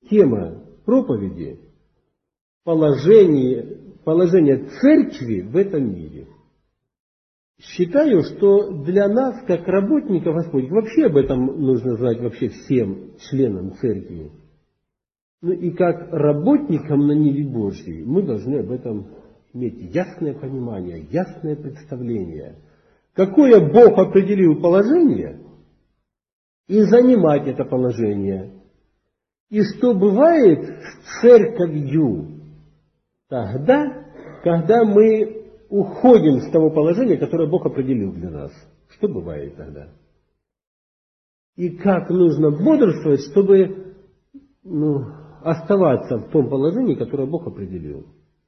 тема проповеди – положение церкви в этом мире. Считаю, что для нас, как работников Господних, вообще об этом нужно знать вообще всем членам церкви. Ну и как работникам на ниве Божьей мы должны об этом иметь ясное понимание, ясное представление. Какое Бог определил положение, и занимать это положение. И что бывает с церковью тогда, когда мы уходим с того положения, которое Бог определил для нас. Что бывает тогда? И как нужно бодрствовать, чтобы оставаться в том положении, которое Бог определил.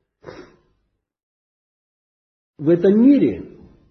В этом мире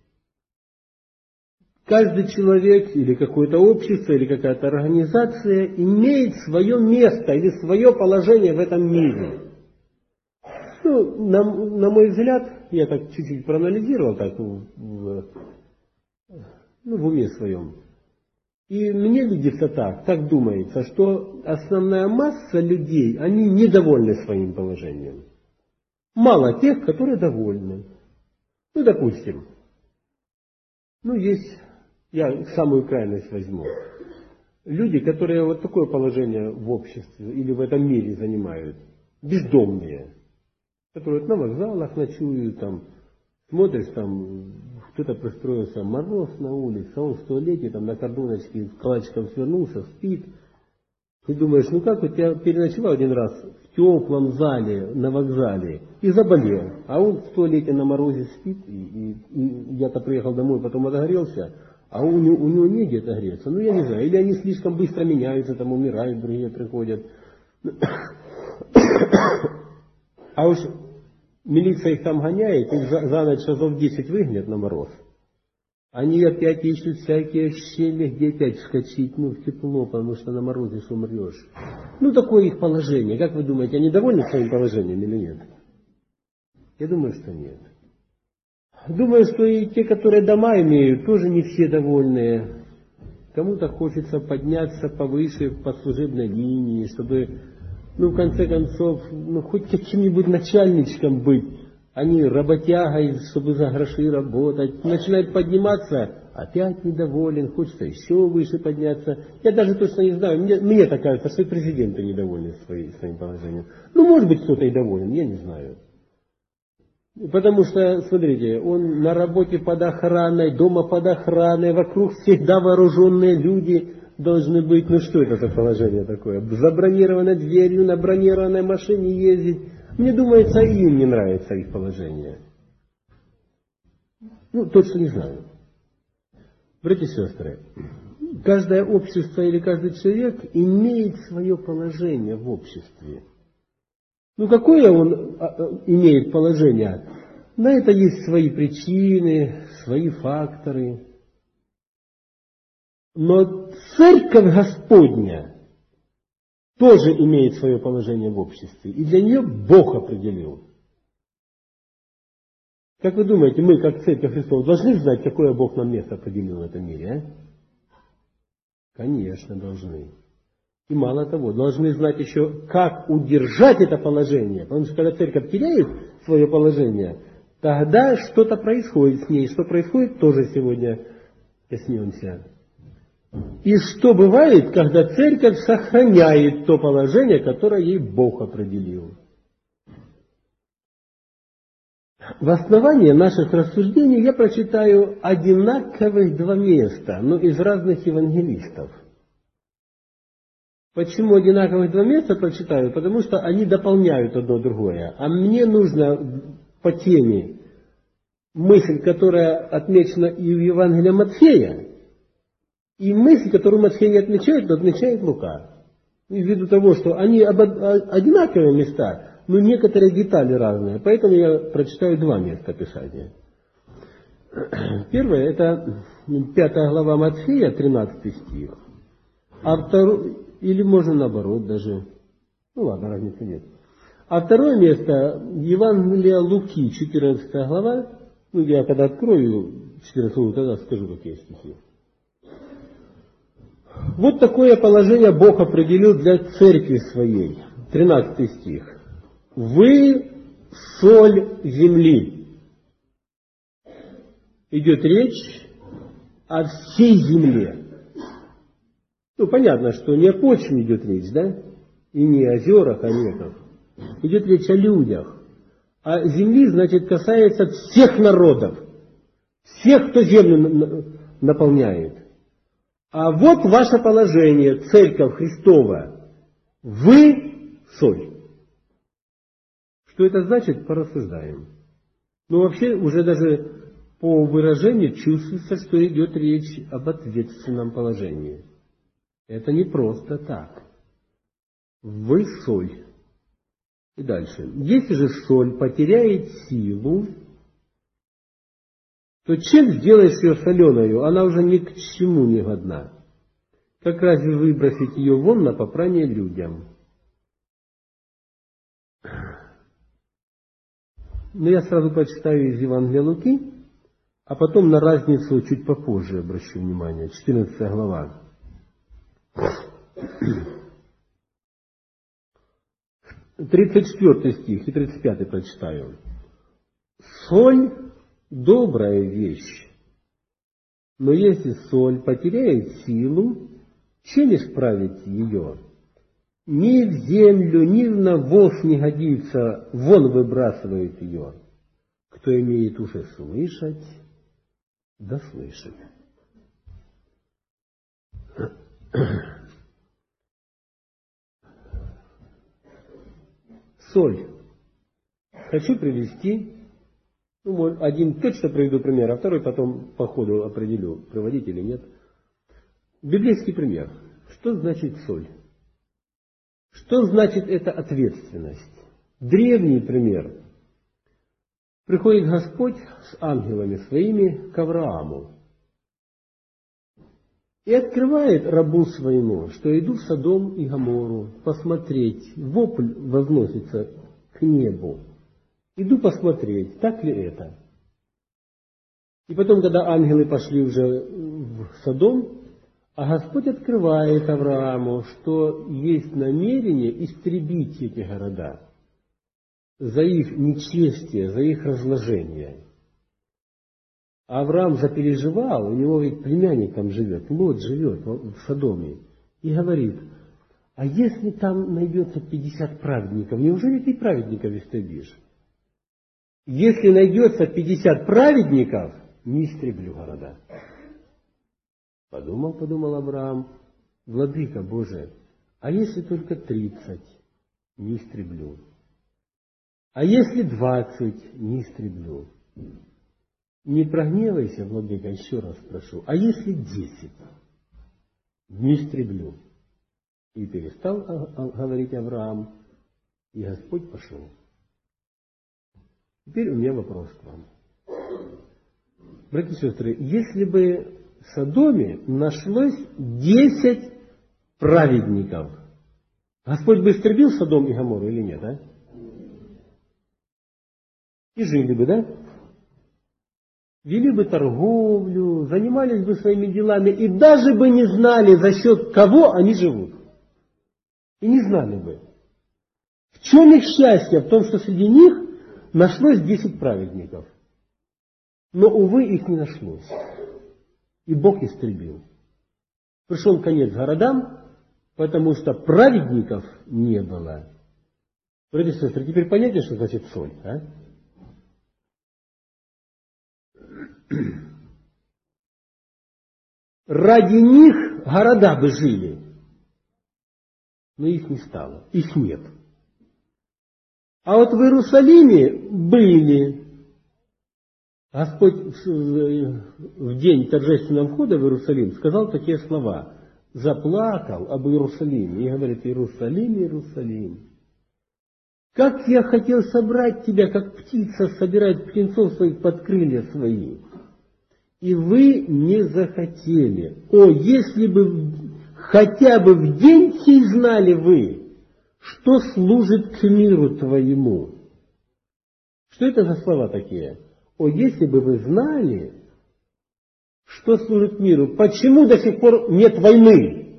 каждый человек или какое-то общество, или какая-то организация имеет свое место или свое положение в этом мире. Ну, на мой взгляд, я так чуть-чуть проанализировал так в уме своем. И мне видится так думается, что основная масса людей, они недовольны своим положением. Мало тех, которые довольны. Ну, допустим, есть, я самую крайность возьму. Люди, которые вот такое положение в обществе или в этом мире занимают, бездомные, которые на вокзалах ночуют, там, смотришь, там, кто-то пристроился, мороз на улице, а он в туалете, там, на кордоночке, с калачиком свернулся, спит. И думаешь, как у тебя переночевал один раз в теплом зале, на вокзале, и заболел, а он в туалете на морозе спит, и я-то приехал домой, потом отогрелся, а у него негде отогреться. Я не знаю, или они слишком быстро меняются, там умирают, другие приходят. А уж милиция их там гоняет, их за ночь часов 10 выгонят на мороз. Они опять ищут всякие щели, где опять вскочить, в тепло, потому что на морозе что умрешь. Такое их положение. Как вы думаете, они довольны своим положением или нет? Я думаю, что нет. Думаю, что и те, которые дома имеют, тоже не все довольные. Кому-то хочется подняться повыше по служебной линии, чтобы, в конце концов, хоть каким-нибудь начальничком быть, а не работягой, чтобы за гроши работать. Начинает подниматься, опять недоволен, хочется еще выше подняться. Я даже точно не знаю, мне так кажется, что и президенты недовольны своим положением. Может быть, кто-то и доволен, я не знаю. Потому что, смотрите, он на работе под охраной, дома под охраной, вокруг всегда вооруженные люди должны быть. Что это за положение такое? Забронированной дверью, на бронированной машине ездить. Мне думается, им не нравится их положение. Точно не знаю. Братья и сестры, каждое общество или каждый человек имеет свое положение в обществе. Какое он имеет положение? На это есть свои причины, свои факторы. Но Церковь Господня тоже имеет свое положение в обществе. И для нее Бог определил. Как вы думаете, мы, как Церковь Христова, должны знать, какое Бог нам место определил в этом мире? Конечно, должны. И мало того, должны знать еще, как удержать это положение. Потому что когда церковь теряет свое положение, тогда что-то происходит с ней. Что происходит, тоже сегодня коснемся. И что бывает, когда церковь сохраняет то положение, которое ей Бог определил. В основании наших рассуждений я прочитаю одинаковых два места, но из разных евангелистов. Почему одинаковых два места прочитаю? Потому что они дополняют одно другое. А мне нужно по теме мысль, которая отмечена и в Евангелии Матфея, и мысль, которую Матфей не отмечает, но отмечает Лука. Ввиду того, что они одинаковые места, но некоторые детали разные. Поэтому я прочитаю два места Писания. Первое, это 5 глава Матфея, 13 стих. А второй, или можно наоборот даже. Ладно, разницы нет. А второе место, Евангелие Луки, 14 глава. Я когда открою 14 главу, тогда скажу, какие стихи. Вот такое положение Бог определил для церкви своей. 13 стих. Вы соль земли. Идет речь о всей земле. Ну, понятно, что не о почве идет речь, да? И не о озерах, о реках. Идет речь о людях. А земли, значит, касается всех народов. Всех, кто землю наполняет. А вот ваше положение, Церковь Христова. Вы соль. Что это значит, порассуждаем. Ну, вообще, уже даже по выражению чувствуется, что идет речь об ответственном положении. Это не просто так. Вы соль. И дальше. Если же соль потеряет силу, то чем сделаешь ее соленою? Она уже ни к чему не годна. Как разве выбросить ее вон на попрание людям? Но я сразу прочитаю из Евангелия Луки, а потом на разницу чуть попозже обращу внимание. 14 глава. 34 стих и 35 прочитаю. Соль – добрая вещь, но если соль потеряет силу, чем исправить ее? Ни в землю, ни в навоз не годится, вон выбрасывают ее. Кто имеет уши слышать, да слышит. Соль. Хочу привести, один точно приведу пример, а второй потом по ходу определю, приводить или нет. Библейский пример. Что значит соль? Что значит эта ответственность? Древний пример. Приходит Господь с ангелами своими к Аврааму и открывает рабу своему, что иду в Содом и Гоморру посмотреть. Вопль возносится к небу. Иду посмотреть, так ли это. И потом, когда ангелы пошли уже в Содом, а Господь открывает Аврааму, что есть намерение истребить эти города за их нечестие, за их разложение. А Авраам запереживал, у него ведь племянник там живет, Лот живет в Содоме, и говорит, а если там найдется 50 праведников, неужели ты праведников истребишь? Если найдется 50 праведников, не истреблю города. Подумал Авраам, владыка Божий, а если только 30, не истреблю. А если 20, не истреблю. Не прогневайся, владыка, еще раз прошу. А если 10, не истреблю. И перестал говорить Авраам, и Господь пошел. Теперь у меня вопрос к вам. Братья и сестры, если бы в Содоме нашлось 10 праведников, Господь бы истребил Содом и Гоморру или нет, а? И жили бы, да? Вели бы торговлю, занимались бы своими делами и даже бы не знали, за счет кого они живут. И не знали бы. В чем их счастье? В том, что среди них нашлось 10 праведников. Но, увы, их не нашлось. И Бог истребил. Пришел конец городам, потому что праведников не было. Братья и сестры, теперь понятно, что значит соль, а? Ради них города бы жили. Но их не стало. Их нет. А вот в Иерусалиме были. Господь в день торжественного входа в Иерусалим сказал такие слова. Заплакал об Иерусалиме. И говорит, Иерусалим, Иерусалим. Как я хотел собрать тебя, как птица собирает птенцов своих под крылья свои. И вы не захотели. О, если бы хотя бы в день сей знали вы, что служит к миру твоему. Что это за слова такие? О, если бы вы знали, что служит миру, почему до сих пор нет войны?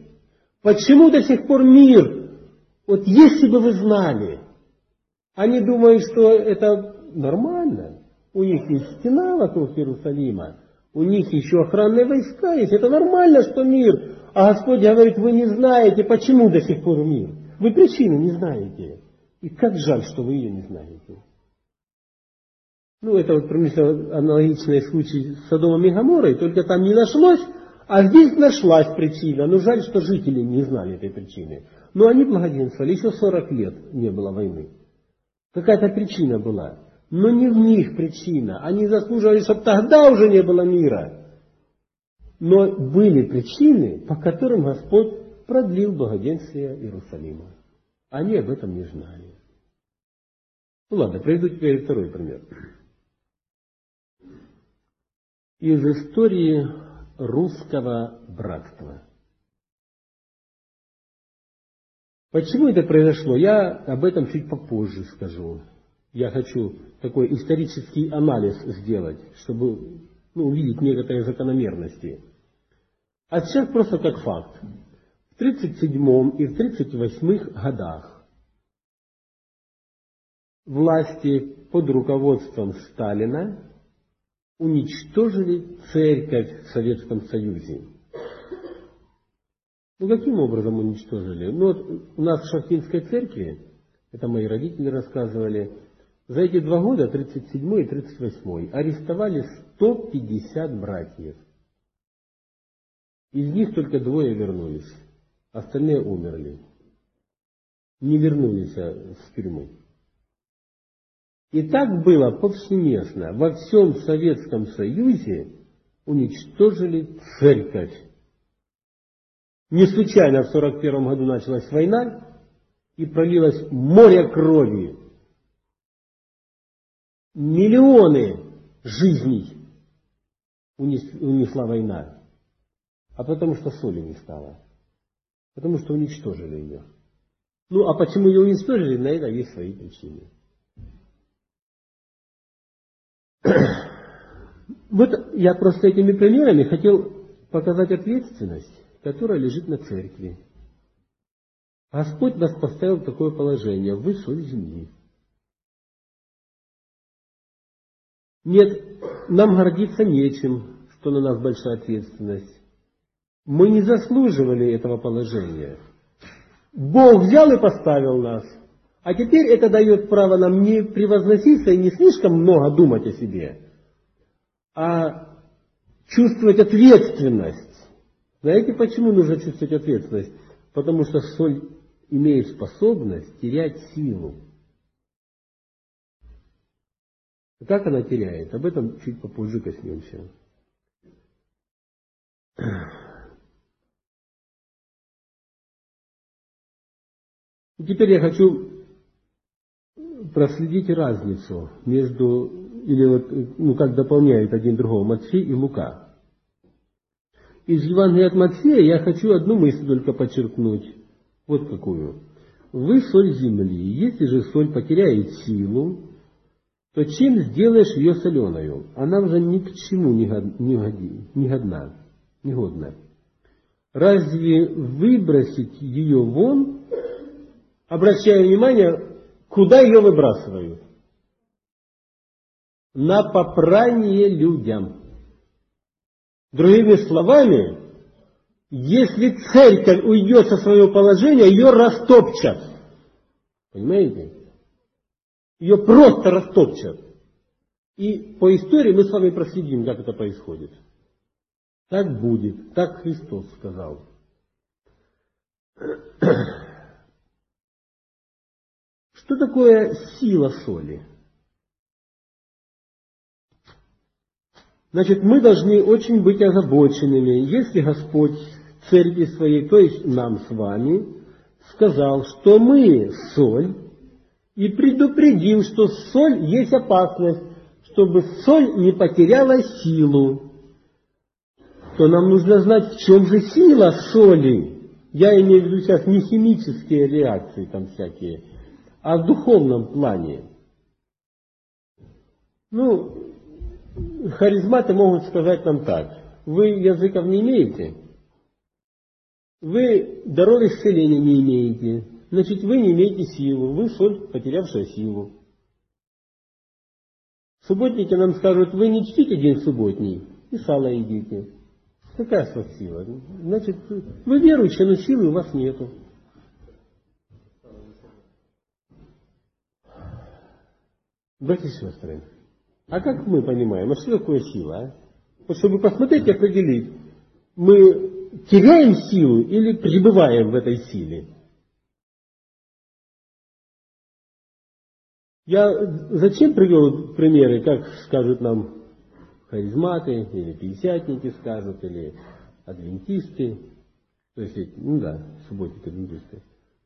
Почему до сих пор мир? Вот если бы вы знали, они думают, что это нормально. У них есть стена вокруг Иерусалима, у них еще охранные войска есть. Это нормально, что мир. А Господь говорит, вы не знаете, почему до сих пор мир. Вы причину не знаете. И как жаль, что вы ее не знаете. Ну, это вот примерно аналогичный случай с Содомом и Гоморрой, только там не нашлось, а здесь нашлась причина. Но жаль, что жители не знали этой причины. Но они благоденствовали, еще 40 лет не было войны. Какая-то причина была. Но не в них причина. Они заслуживали, чтобы тогда уже не было мира. Но были причины, по которым Господь продлил благоденствие Иерусалима. Они об этом не знали. Ну ладно, приведу теперь второй пример. Из истории русского братства. Почему это произошло? Я об этом чуть попозже скажу. Я хочу такой исторический анализ сделать, чтобы увидеть некоторые закономерности. А сейчас просто как факт. В 1937 и в 1938 годах власти под руководством Сталина уничтожили церковь в Советском Союзе. Ну, каким образом уничтожили? Ну, вот у нас в Шахтинской церкви, это мои родители рассказывали, за эти 2 года, 37 и 38, арестовали 150 братьев. Из них только 2 вернулись, остальные умерли. Не вернулись с тюрьмы. И так было повсеместно. Во всем Советском Союзе уничтожили церковь. Не случайно в 1941 году началась война и пролилось море крови. Миллионы жизней унесла война. А потому что соли не стало. Потому что уничтожили ее. Ну, а почему ее уничтожили, на это есть свои причины. Вот я просто этими примерами хотел показать ответственность, которая лежит на церкви. Господь нас поставил в такое положение. Вы соль земли. Нет, нам гордиться нечем, что на нас большая ответственность. Мы не заслуживали этого положения. Бог взял и поставил нас. А теперь это дает право нам не превозноситься и не слишком много думать о себе, а чувствовать ответственность. Знаете, почему нужно чувствовать ответственность? Потому что соль имеет способность терять силу. Как она теряет? Об этом чуть попозже коснемся. И теперь я хочу проследить разницу между, или вот, как дополняют один другого, Матфей и Лука. Из Евангелия от Матфея я хочу одну мысль только подчеркнуть. Вот какую. Вы соль земли. Если же соль потеряет силу, то чем сделаешь ее соленою? Она уже ни к чему не годна. Разве выбросить ее вон, обращая внимание, куда ее выбрасывают? На попрание людям. Другими словами, если церковь уйдет со своего положения, ее растопчат. Понимаете? Ее просто растопчат. И по истории мы с вами проследим, как это происходит. Так будет, так Христос сказал. Что такое сила соли? Значит, мы должны очень быть озабоченными, если Господь церкви своей, то есть нам с вами, сказал, что мы соль, и предупредил, что соль есть опасность, чтобы соль не потеряла силу, то нам нужно знать, в чем же сила соли. Я имею в виду сейчас не химические реакции там всякие, а в духовном плане. Харизматы могут сказать нам так. Вы языков не имеете? Вы дары исцеления не имеете. Значит, вы не имеете силу. Вы соль, потерявшая силу. Субботники нам скажут, вы не чтите день субботний и сало едите. Какая с вас сила? Значит, вы верующие, но силы у вас нету. Братья и сестры, а как мы понимаем, а что такое сила? А? Вот чтобы посмотреть и определить, мы теряем силу или пребываем в этой силе? Я зачем привел примеры, как скажут нам харизматы, или пятидесятники скажут, или адвентисты, то есть, субботники адвентисты.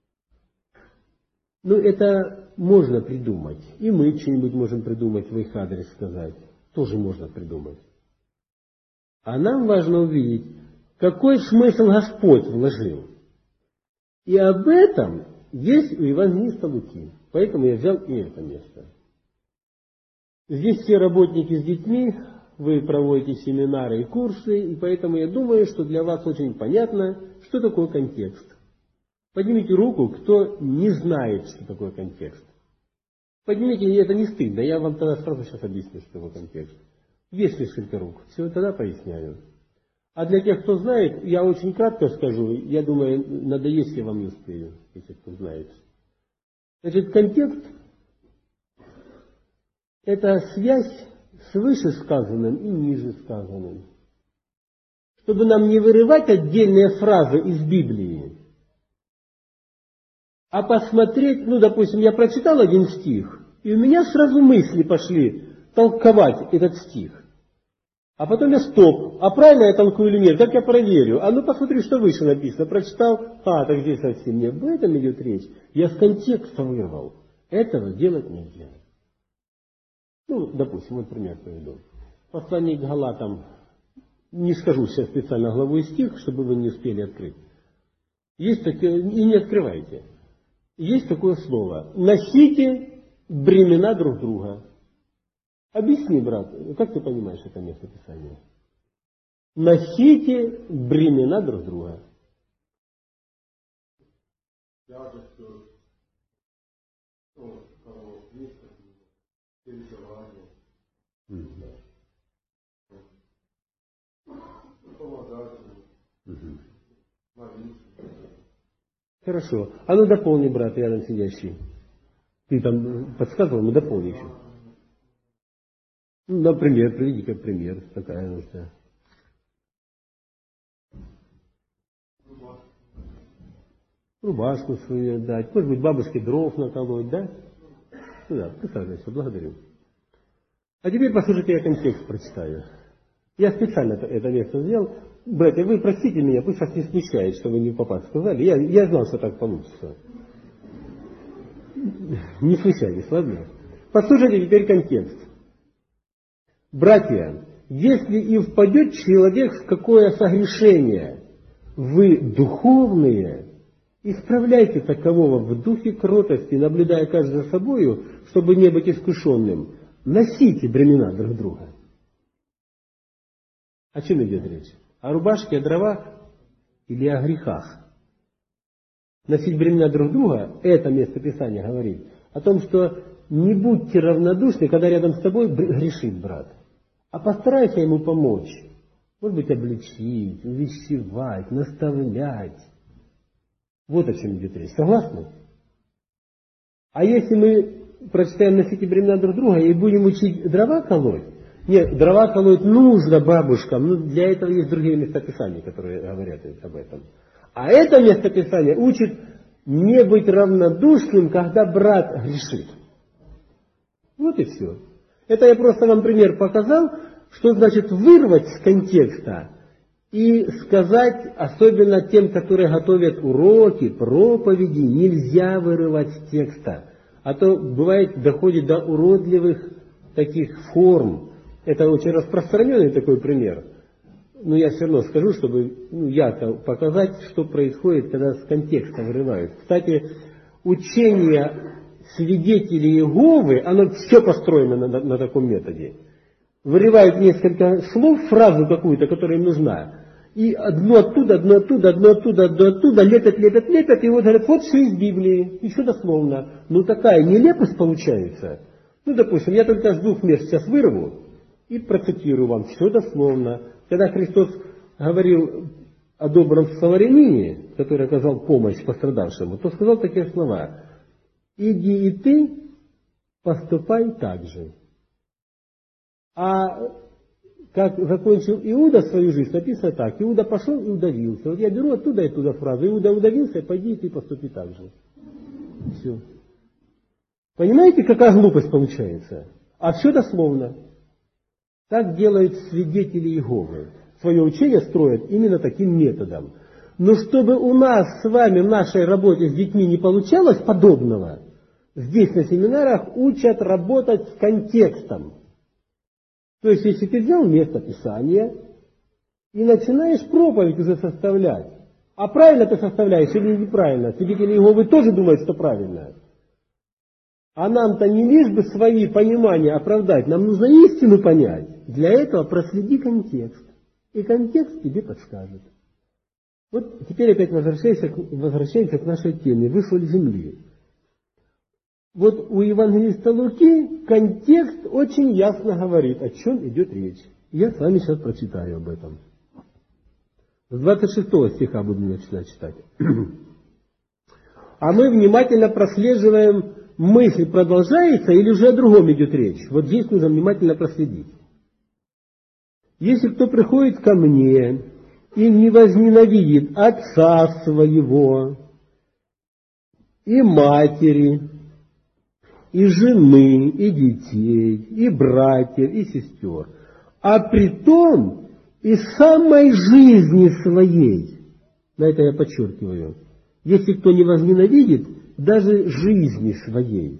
Ну, это можно придумать. И мы что-нибудь можем придумать, в их адрес сказать. Тоже можно придумать. А нам важно увидеть, какой смысл Господь вложил. И об этом есть у евангелиста Луки. Поэтому я взял и это место. Здесь все работники с детьми, вы проводите семинары и курсы, и поэтому я думаю, что для вас очень понятно, что такое контекст. Поднимите руку, кто не знает, что такое контекст. Поднимите, это не стыдно, я вам тогда сразу сейчас объясню, что такое контекст. Есть несколько рук, все, тогда поясняю. А для тех, кто знает, я очень кратко скажу, я думаю, надоесть я вам не успею, если кто знает. Значит, контекст – это связь с вышесказанным и нижесказанным. Чтобы нам не вырывать отдельные фразы из Библии, а посмотреть, допустим, я прочитал один стих, и у меня сразу мысли пошли толковать этот стих. А потом я стоп, а правильно я толкую или нет, как я проверю? А посмотри, что выше написано, прочитал, так здесь совсем не об этом идет речь. Я с контекста вырвал. Этого делать нельзя. Допустим, вот пример приведу. Послание к Галатам, не скажу сейчас специально главу и стих, чтобы вы не успели открыть. Есть такое, и не открывайте. Есть такое слово. Носите бремена друг друга. Объясни, брат, как ты понимаешь это место Писания? Носите бремена друг друга. Хорошо. А дополни, брат, рядом сидящий. Ты там подсказывал, дополни еще. Например, приведи как пример, такая нужда. Рубашку свою дать, может быть, бабушке дров наколоть, да? Присаживайся, благодарю. А теперь послушайте, я контекст прочитаю. Я специально это место сделал. Братья, вы простите меня, пусть вас не смущает, что вы не попасть сказали. Я знал, что так получится. Не смущайтесь, ладно? Послушайте теперь контекст. Братья, если и впадет человек в какое согрешение, вы духовные, исправляйте такового в духе кротости, наблюдая каждый за собою, чтобы не быть искушенным. Носите бремена друг друга. О чем идет речь? О рубашке, о дровах или о грехах? Носить бремена друг друга, это место Писания говорит о том, что не будьте равнодушны, когда рядом с тобой грешит брат, а постарайся ему помочь. Может быть, обличить, увещевать, наставлять. Вот о чем идет речь. Согласны? А если мы прочитаем «Носите бремена друг друга» и будем учить дрова колоть, нет, дрова колоть нужно бабушкам, для этого есть другие места Писания, которые говорят об этом. А это место Писания учит не быть равнодушным, когда брат грешит. Вот и все. Это я просто вам пример показал, что значит вырвать с контекста и сказать, особенно тем, которые готовят уроки, проповеди, нельзя вырывать с текста. А то бывает доходит до уродливых таких форм. Это очень распространенный такой пример. Но я все равно скажу, чтобы ярко показать, что происходит, когда с контекста вырывают. Кстати, учение свидетелей Иеговы, оно все построено на таком методе. Вырывают несколько слов, фразу какую-то, которая им нужна, И одно оттуда, одно оттуда, одно оттуда, одно оттуда, лепят, лепят, лепят, и вот говорят, вот все из Библии, еще дословно. Ну такая нелепость получается. Ну, допустим, я только с двух мест сейчас вырву и процитирую вам все дословно. Когда Христос говорил о добром самарянине, который оказал помощь пострадавшему, то сказал такие слова: «Иди и ты поступай так же». А как закончил Иуда свою жизнь, написано так: Иуда пошел и удавился. Вот я беру оттуда и туда фразу: Иуда удавился, пойди и ты поступи так же. Все. Понимаете, какая глупость получается? А все дословно. Так делают свидетели Иеговы. Свое учение строят именно таким методом. Но чтобы у нас с вами в нашей работе с детьми не получалось подобного, здесь на семинарах учат работать с контекстом. То есть, если ты взял место Писания и начинаешь проповедь уже составлять, а правильно ты составляешь или неправильно, свидетели Иеговы тоже думают, что правильно. А нам-то не лишь бы свои понимания оправдать, нам нужно истину понять. Для этого проследи контекст. И контекст тебе подскажет. Вот теперь опять возвращаемся к нашей теме. Вышел из земли. Вот у евангелиста Луки контекст очень ясно говорит, о чем идет речь. Я с вами сейчас прочитаю об этом. С 26 стиха буду начинать читать. А мы внимательно прослеживаем, мысль продолжается или уже о другом идет речь. Вот здесь нужно внимательно проследить. Если кто приходит ко мне и не возненавидит отца своего, и матери, и жены, и детей, и братьев, и сестер, а притом и самой жизни своей, на это я подчеркиваю, если кто не возненавидит даже жизни своей,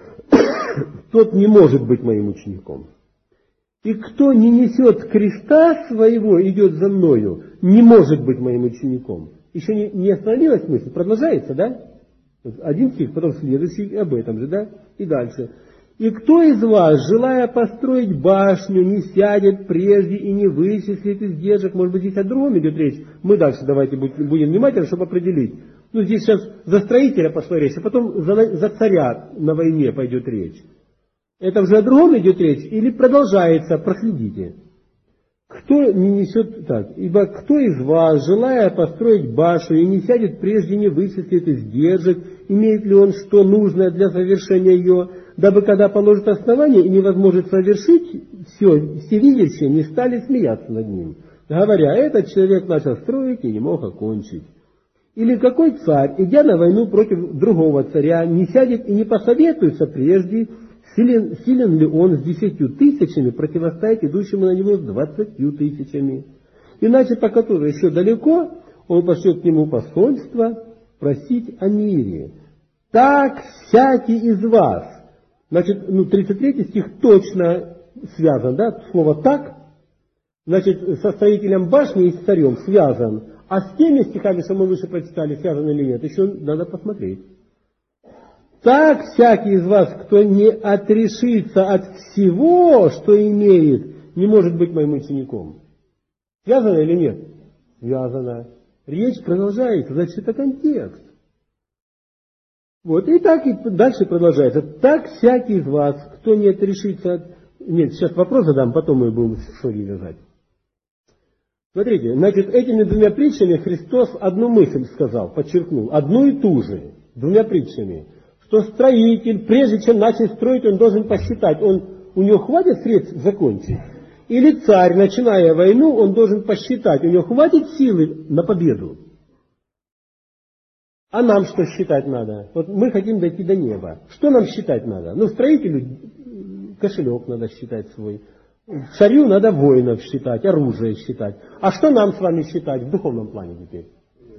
тот не может быть моим учеником. И кто не несет креста своего, идет за мною, не может быть моим учеником. Еще не остановилась мысль, продолжается, да? Один стих, потом следующий об этом же, да? И дальше. И кто из вас, желая построить башню, не сядет прежде и не вычислит издержек? Может быть, здесь о другом идет речь. Мы дальше давайте будем внимательны, чтобы определить. Ну, здесь сейчас за строителя пошла речь, а потом за царя на войне пойдет речь. Это уже о другом идет речь или продолжается? Проследите. Кто не несет так? Ибо кто из вас, желая построить башню и не сядет прежде не вычислит издержек, имеет ли он что нужное для завершения ее, дабы когда положит основание и невозможно совершить, все видящие не стали смеяться над ним, говоря: этот человек начал строить и не мог окончить. Или какой царь, идя на войну против другого царя, не сядет и не посоветуется прежде, силен ли он с 10 000 противостоять идущему на него с 20 000? Иначе, по которой еще далеко, он пошлет к нему посольство просить о мире. Так всякий из вас. Значит, 33 стих точно связан, да, слово «так». Значит, со строителем башни и с царем связан. А с теми стихами, что мы выше прочитали, связаны или нет, еще надо посмотреть. Так всякий из вас, кто не отрешится от всего, что имеет, не может быть моим учеником. Связано или нет? Связано. Речь продолжается, значит, это контекст. Вот, и так и дальше продолжается. Так всякий из вас, кто не отрешится от... Нет, сейчас вопрос задам, потом мы будем истории вязать. Смотрите, значит, этими двумя притчами Христос одну мысль сказал, подчеркнул, одну и ту же, двумя притчами. Что строитель, прежде чем начать строить, он должен посчитать, у него хватит средств закончить? Или царь, начиная войну, он должен посчитать, у него хватит силы на победу? А нам что считать надо? Вот мы хотим дойти до неба. Что нам считать надо? Ну, строителю кошелек надо считать свой. Царю надо воинов считать, оружие считать. А что нам с вами считать в духовном плане теперь?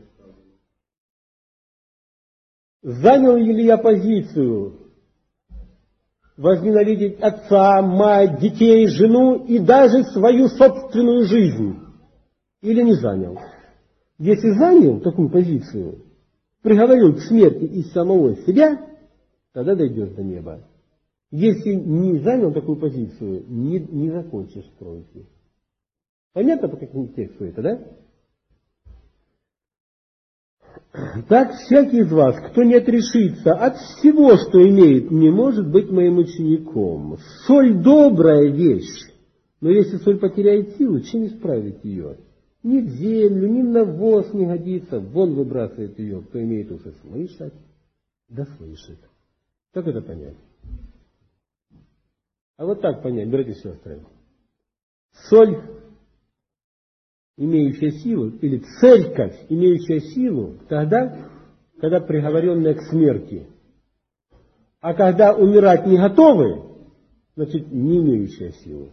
Занял ли я позицию возненавидеть отца, мать, детей, жену и даже свою собственную жизнь? Или не занял? Если занял такую позицию, приговорил к смерти из самого себя, тогда дойдешь до неба. Если не занял такую позицию, не закончишь строить. Понятно, по какому тексту это, да? Так всякий из вас, кто не отрешится от всего, что имеет, не может быть моим учеником. Соль добрая вещь, но если соль потеряет силу, чем исправить ее? Ни в землю, ни в навоз не годится, вон выбрасывает ее, кто имеет уши слышать, да слышит. Как это понять? А вот так понять, братья и сестры. Соль, имеющая силу, или церковь, имеющая силу, тогда, когда приговоренная к смерти. А когда умирать не готовы, значит, не имеющая силу.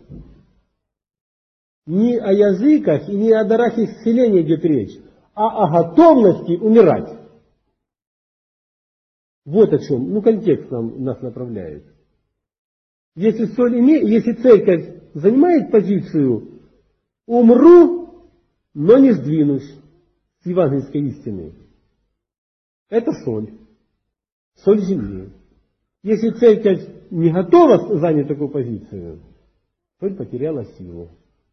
Не о языках и не о дарах исцеления идет речь, а о готовности умирать. Вот о чем, контекст нас направляет. Если церковь занимает позицию «умру, но не сдвинусь» с евангельской истины, это соль земли. Если церковь не готова занять такую позицию, соль потеряла силу.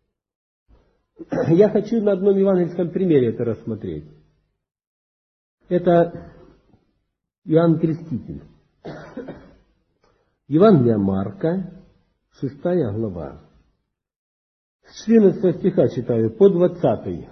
Я хочу на одном евангельском примере это рассмотреть. Это Иоанн Креститель. Евангелие Марка, 6 глава. С 14 стиха читаю, по 20.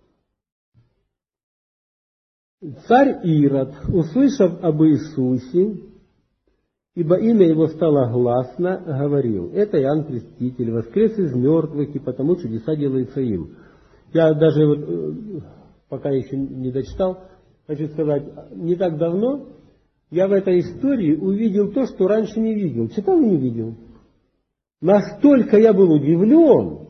Царь Ирод, услышав об Иисусе, ибо имя его стало гласно, говорил: это Иоанн Креститель, воскрес из мертвых, и потому чудеса делаются им. Я даже пока еще не дочитал, хочу сказать, не так давно я в этой истории увидел то, что раньше не видел. Читал и не видел. Настолько я был удивлен,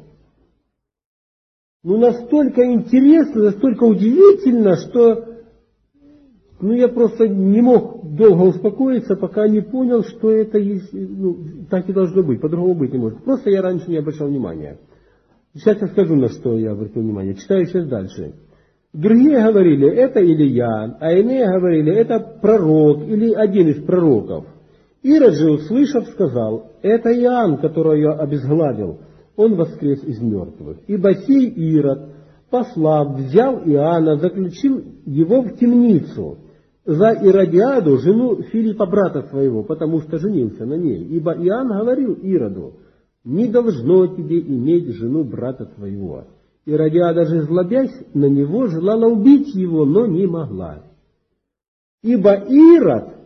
настолько интересно, настолько удивительно, что я просто не мог долго успокоиться, пока не понял, что это есть, так и должно быть, по-другому быть не может. Просто я раньше не обращал внимания. Сейчас я скажу, на что я обратил внимание. Читаю сейчас дальше. Другие говорили, это Илия, а иные говорили, это пророк или один из пророков. Ирод же, услышав, сказал: это Иоанн, которого я обезглавил, он воскрес из мертвых. Ибо сей Ирод, послав, взял Иоанна, заключил его в темницу за Иродиаду, жену Филиппа, брата своего, потому что женился на ней. Ибо Иоанн говорил Ироду: не должно тебе иметь жену брата твоего. Иродиада же, злобясь на него, желала убить его, но не могла. Ибо Ирод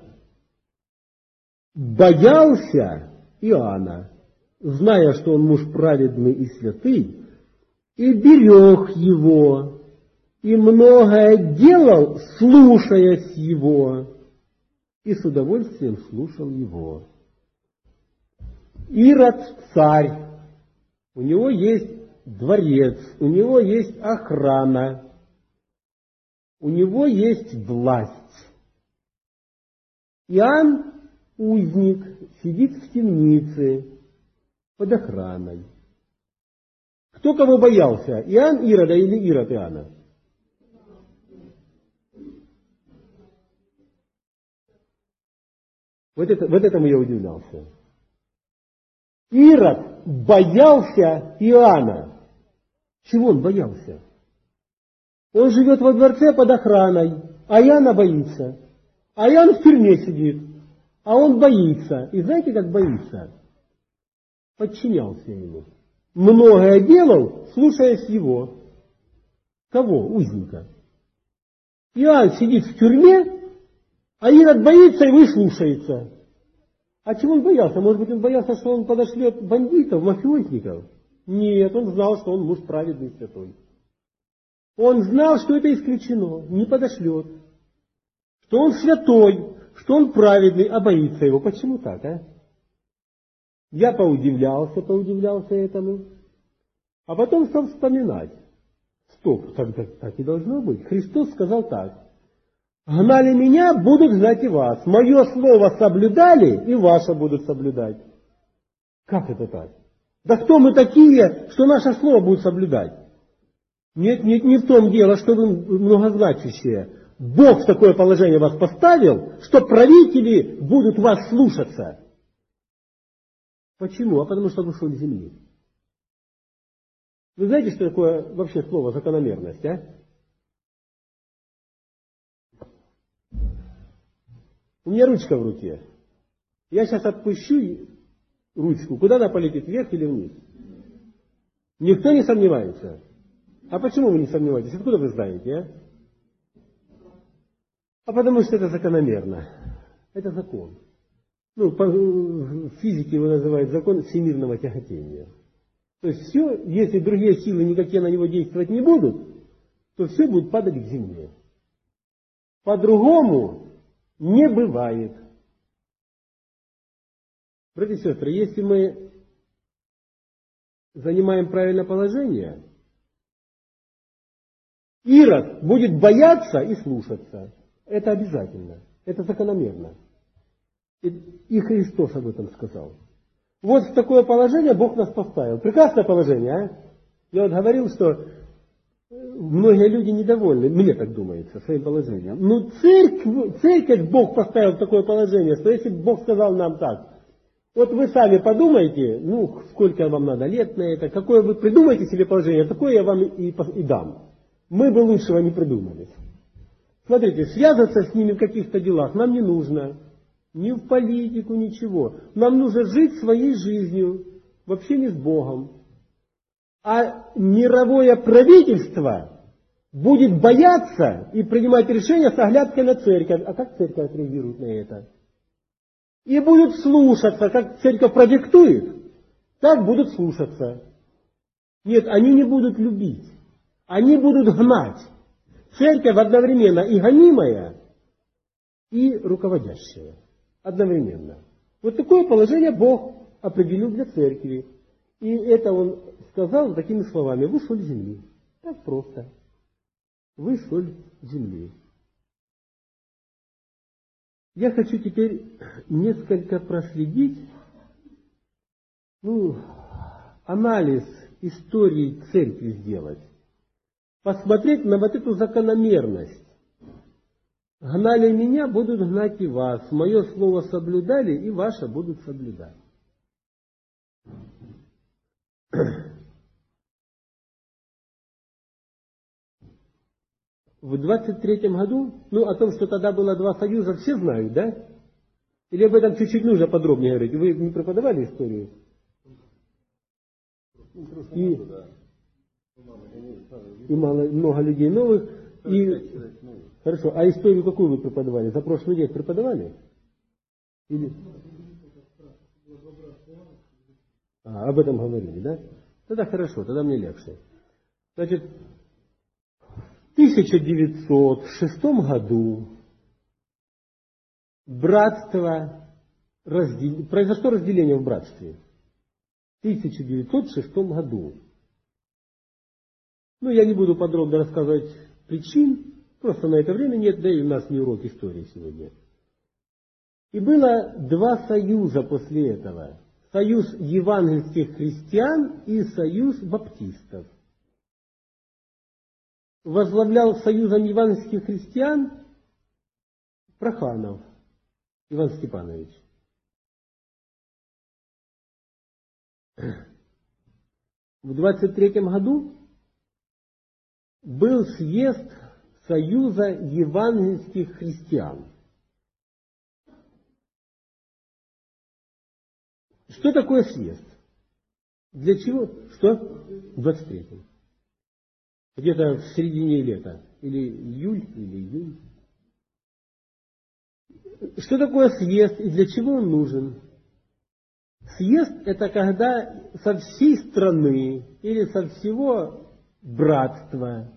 боялся Иоанна, зная, что он муж праведный и святый, и берег его, и многое делал, слушаясь его, и с удовольствием слушал его. Ирод царь, у него есть дворец, у него есть охрана, у него есть власть. Иоанн, узник, сидит в темнице под охраной. Кто кого боялся, Иоанн Ирода или Ирод Иоанна? Вот этому я удивлялся. Ирод боялся Иоанна. Чего он боялся? Он живет во дворце под охраной, а Иоанна боится. А Иоанн в тюрьме сидит, а он боится. И знаете, как боится? Подчинялся ему. Многое делал, слушаясь его. Кого? Узника. Иоанн сидит в тюрьме, а Ирод боится его и слушается. А чего он боялся? Может быть, он боялся, что он подошлет бандитов, мафиозников? Нет, он знал, что он муж праведный и святой. Он знал, что это исключено, не подошлет. Что он святой, что он праведный, а боится его. Почему так, а? Я поудивлялся этому. А потом стал вспоминать. Стоп, так и должно быть. Христос сказал так: гнали меня, будут гнать и вас. Мое слово соблюдали, и ваше будут соблюдать. Как это так? Да кто мы такие, что наше слово будут соблюдать? Нет, не в том дело, что вы многозначащие. Бог в такое положение вас поставил, что правители будут вас слушаться. Почему? А потому что вы соль земли. Вы знаете, что такое вообще слово закономерность, а? У меня ручка в руке. Я сейчас отпущу ручку. Куда она полетит, вверх или вниз? Никто не сомневается. А почему вы не сомневаетесь? Откуда вы знаете, а? А потому что это закономерно. Это закон. Ну, в физике его называют закон всемирного тяготения. То есть все, если другие силы никакие на него действовать не будут, то все будет падать к земле. По-другому не бывает. Братья и сестры, если мы занимаем правильное положение, Ирод будет бояться и слушаться. Это обязательно. Это закономерно. И Христос об этом сказал. Вот в такое положение Бог нас поставил. Прекрасное положение, а? Я вот говорил, что многие люди недовольны, мне так думается, своим положением. Но церковь Бог поставил в такое положение, что если Бог сказал нам так, вот вы сами подумайте, ну, сколько вам надо лет на это, какое вы придумаете себе положение, такое я вам и дам. Мы бы лучшего не придумали. Смотрите, связываться с ними в каких-то делах нам не нужно. Ни в политику, ничего. Нам нужно жить своей жизнью, в общении с Богом. А мировое правительство будет бояться и принимать решения с оглядкой на церковь. А как церковь отреагирует на это? И будут слушаться, как церковь продиктует, так будут слушаться. Нет, они не будут любить. Они будут гнать. Церковь одновременно и гонимая, и руководящая. Одновременно. Вот такое положение Бог определил для церкви. И это Он сказал такими словами: вы соль земли. Так просто. Вы соль земли. Я хочу теперь несколько проследить анализ истории церкви сделать. Посмотреть на вот эту закономерность. Гнали меня, будут гнать и вас. Мое слово соблюдали, и ваше будут соблюдать. В 23-м году, о том, что тогда было два союза, все знают, да? Или об этом чуть-чуть нужно подробнее говорить? Вы не преподавали историю? И много людей новых. Хорошо, а историю какую вы преподавали? За прошлый век преподавали? Или... об этом говорили, да? Тогда хорошо, тогда мне легче. Значит, в 1906 году произошло разделение в братстве. В 1906 году. Я не буду подробно рассказывать причин, просто на это время нет, да и у нас не урок истории сегодня. И было два союза после этого. Союз евангельских христиан и союз баптистов. Возглавлял союзом евангельских христиан Проханов Иван Степанович. В 23-м году был съезд Союза евангельских христиан. Что такое съезд? Для чего? Что? В 23-м. Где-то в середине лета. Или июль, или июнь. Что такое съезд и для чего он нужен? Съезд – это когда со всей страны или со всего братства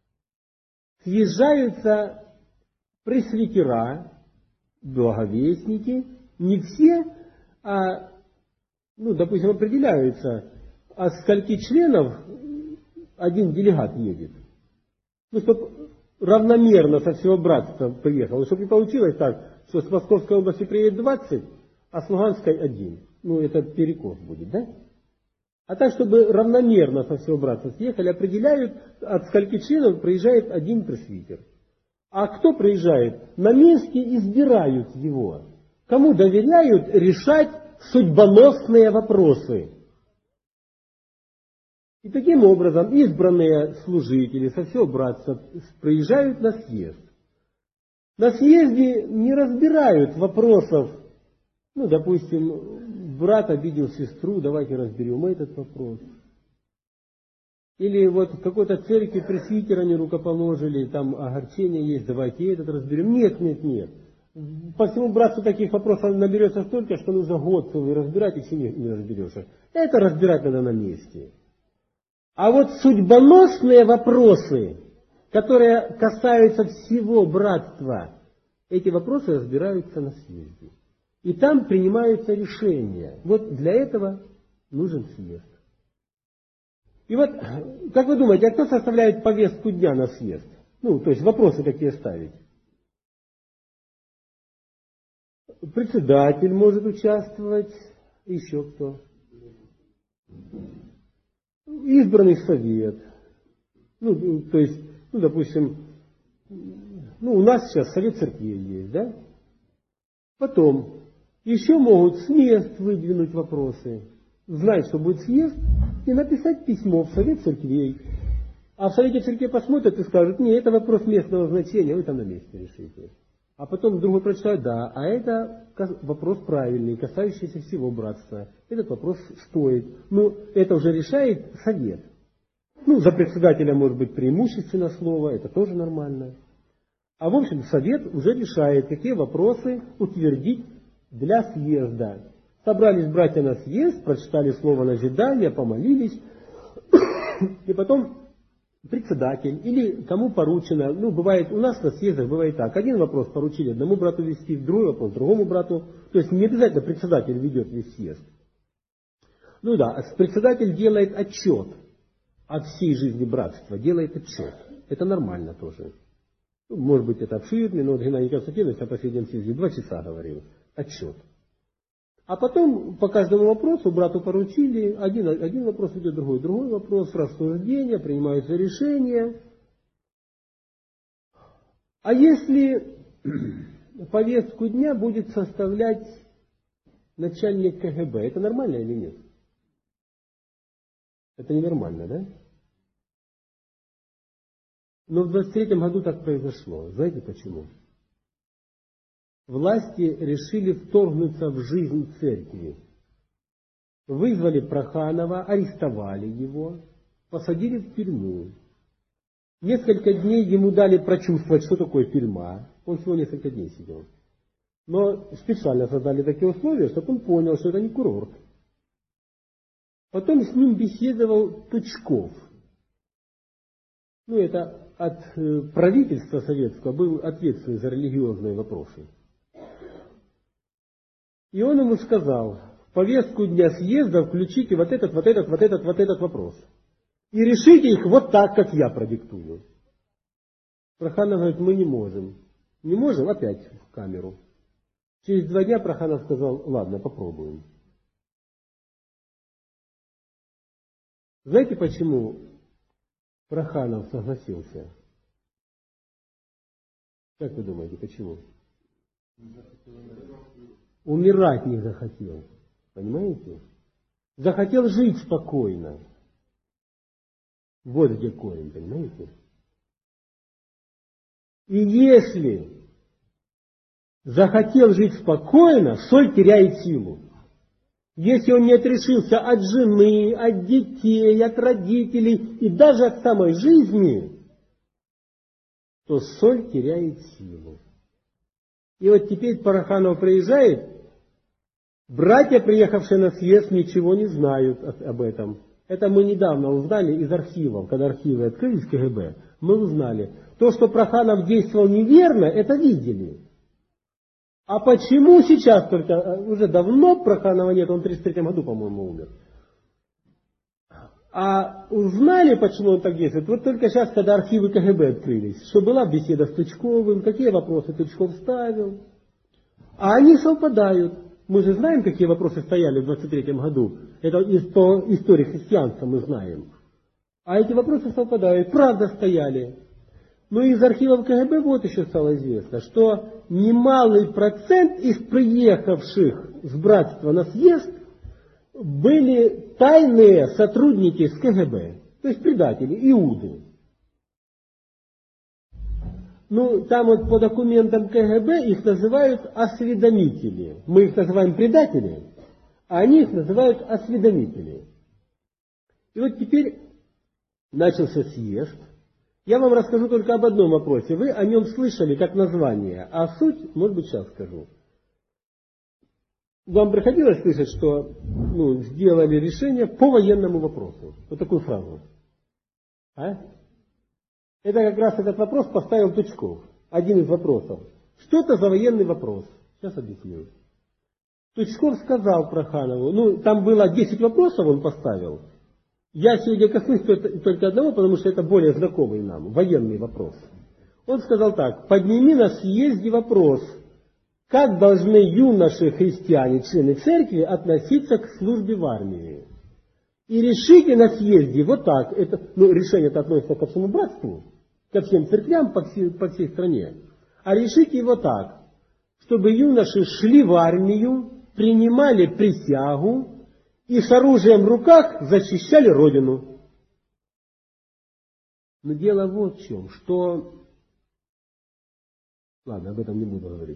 съезжаются пресвитера, благовестники, не все, а, допустим, определяются, а скольки членов один делегат едет. Чтобы равномерно со всего братства приехало, чтобы не получилось так, что с Московской области приедет 20, а с Луганской 1. Это перекос будет, да? А так, чтобы равномерно со всего братства съехали, определяют, от скольки членов приезжает один пресвитер. А кто приезжает? На месте избирают его. Кому доверяют решать судьбоносные вопросы. И таким образом избранные служители со всего братства приезжают на съезд. На съезде не разбирают вопросов, ну, допустим, брат обидел сестру, давайте разберем этот вопрос. Или вот в какой-то церкви пресвитера не рукоположили, там огорчение есть, давайте этот разберем. Нет, нет, нет. По всему братству таких вопросов наберется столько, что нужно год целый разбирать, и все не разберешься. Это разбирать надо на месте. А вот судьбоносные вопросы, которые касаются всего братства, эти вопросы разбираются на съезде. И там принимаются решения. Вот для этого нужен съезд. И вот, как вы думаете, а кто составляет повестку дня на съезд? Ну, то есть вопросы какие ставить? Председатель может участвовать, еще кто? Избранный совет. Ну, то есть, ну, допустим, ну, у нас сейчас совет церквей есть, да? Потом, еще могут с мест выдвинуть вопросы. Знать, что будет съезд, и написать письмо в совет церквей. А в совете церквей посмотрят и скажут: не, это вопрос местного значения, вы там на месте решите. А потом другой прочитает: да, а это вопрос правильный, касающийся всего братства. Этот вопрос стоит. Ну, это уже решает совет. Ну, за председателя может быть преимущественно слово, это тоже нормально. А в общем, совет уже решает, какие вопросы утвердить для съезда. Собрались братья на съезд, прочитали слово назидания, помолились, и потом председатель или кому поручено, ну, бывает, у нас на съездах бывает так: один вопрос поручили одному брату вести, другой вопрос другому брату, то есть не обязательно председатель ведет весь съезд. Ну да, председатель делает отчет от всей жизни братства, делает отчет. Это нормально тоже. Ну, может быть, это обширный, но вот Геннадий Константинович на последнем съезде 2 часа говорил. Отчет. А потом по каждому вопросу брату поручили, один вопрос идет, другой вопрос, рассуждения, принимаются решения. А если повестку дня будет составлять начальник КГБ, это нормально или нет? Это ненормально, да? Но в 23-м году так произошло. Знаете почему? Власти решили вторгнуться в жизнь церкви. Вызвали Проханова, арестовали его, посадили в тюрьму. Несколько дней ему дали прочувствовать, что такое тюрьма. Он всего несколько дней сидел. Но специально создали такие условия, чтобы он понял, что это не курорт. Потом с ним беседовал Тучков. Ну, это от правительства советского был ответственный за религиозные вопросы. И он ему сказал: в повестку дня съезда включите вот этот вопрос. И решите их вот так, как я продиктую. Проханов говорит: мы не можем. Не можем? Опять в камеру. Через 2 дня Проханов сказал: ладно, попробуем. Знаете, почему Проханов согласился? Как вы думаете, почему? Умирать не захотел. Понимаете? Захотел жить спокойно. Вот где корень, понимаете? И если захотел жить спокойно, соль теряет силу. Если он не отрешился от жены, от детей, от родителей и даже от самой жизни, то соль теряет силу. И вот теперь Проханов приезжает, братья, приехавшие на съезд, ничего не знают об этом. Это мы недавно узнали из архивов, когда архивы открылись КГБ, мы узнали. То, что Проханов действовал неверно, это видели. А почему сейчас только, уже давно Проханова нет, он в 1933 году, по-моему, умер. А узнали, почему он так действует, вот только сейчас, когда архивы КГБ открылись, что была беседа с Тучковым, какие вопросы Тучков ставил. А они совпадают. Мы же знаем, какие вопросы стояли в 1923 году. Это по истории христианства мы знаем. А эти вопросы совпадают. Правда стояли. Но из архивов КГБ вот еще стало известно, что немалый процент из приехавших с братства на съезд были тайные сотрудники с КГБ, то есть предатели, иуды. Ну, там вот по документам КГБ их называют осведомители. Мы их называем предатели, а они их называют осведомители. И вот теперь начался съезд. Я вам расскажу только об одном вопросе. Вы о нем слышали как название, а суть, может быть, сейчас скажу. Вам приходилось слышать, что сделали решение по военному вопросу? Вот такую фразу. А? Это как раз этот вопрос поставил Тучков. Один из вопросов. Что-то за военный вопрос. Сейчас объясню. Тучков сказал Проханову, там было 10 вопросов он поставил. Я сегодня коснусь только одного, потому что это более знакомый нам, военный вопрос. Он сказал так: подними на съезде вопрос, как должны юноши-христиане, члены церкви, относиться к службе в армии. И решите на съезде вот так, решение это относится ко всему братству, ко всем церквям по всей стране, а решите его так, чтобы юноши шли в армию, принимали присягу и с оружием в руках защищали Родину. Но дело вот в чем, что... Ладно, об этом не буду говорить.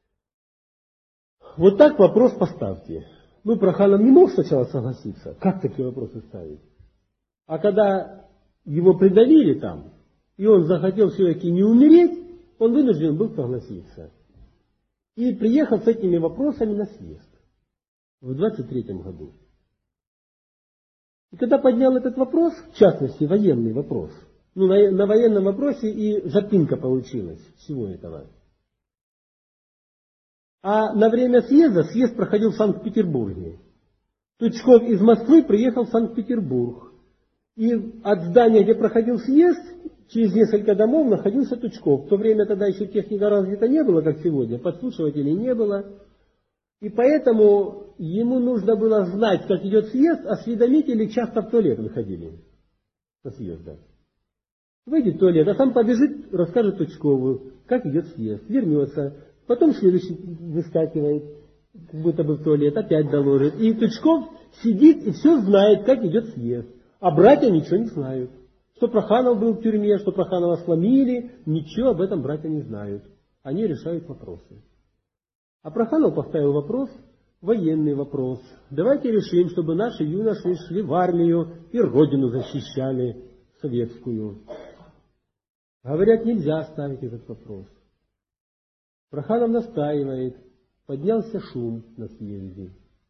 Вот так вопрос поставьте. Проханов не мог сначала согласиться. Как такие вопросы ставить? А когда его придавили там, и он захотел все-таки не умереть, он вынужден был согласиться. И приехал с этими вопросами на съезд в 23-м году. И когда поднял этот вопрос, в частности военный вопрос, на военном вопросе и запинка получилась всего этого. А на время съезда съезд проходил в Санкт-Петербурге. Тучков из Москвы приехал в Санкт-Петербург. И от здания, где проходил съезд, через несколько домов находился Тучков. В то время тогда еще техника развита не было, как сегодня, подслушивателей не было. И поэтому ему нужно было знать, как идет съезд, осведомители часто в туалет выходили со съезда. Выйдет в туалет, а сам побежит, расскажет Тучкову, как идет съезд, вернется. Потом следующий выскакивает, как будто бы в туалет, опять доложит. И Тучков сидит и все знает, как идет съезд. А братья ничего не знают. Что Проханов был в тюрьме, что Проханова сломили, ничего об этом братья не знают. Они решают вопросы. А Проханов поставил вопрос, военный вопрос. Давайте решим, чтобы наши юноши шли в армию и Родину защищали, советскую. Говорят, нельзя ставить этот вопрос. Проханов настаивает, поднялся шум на съезде.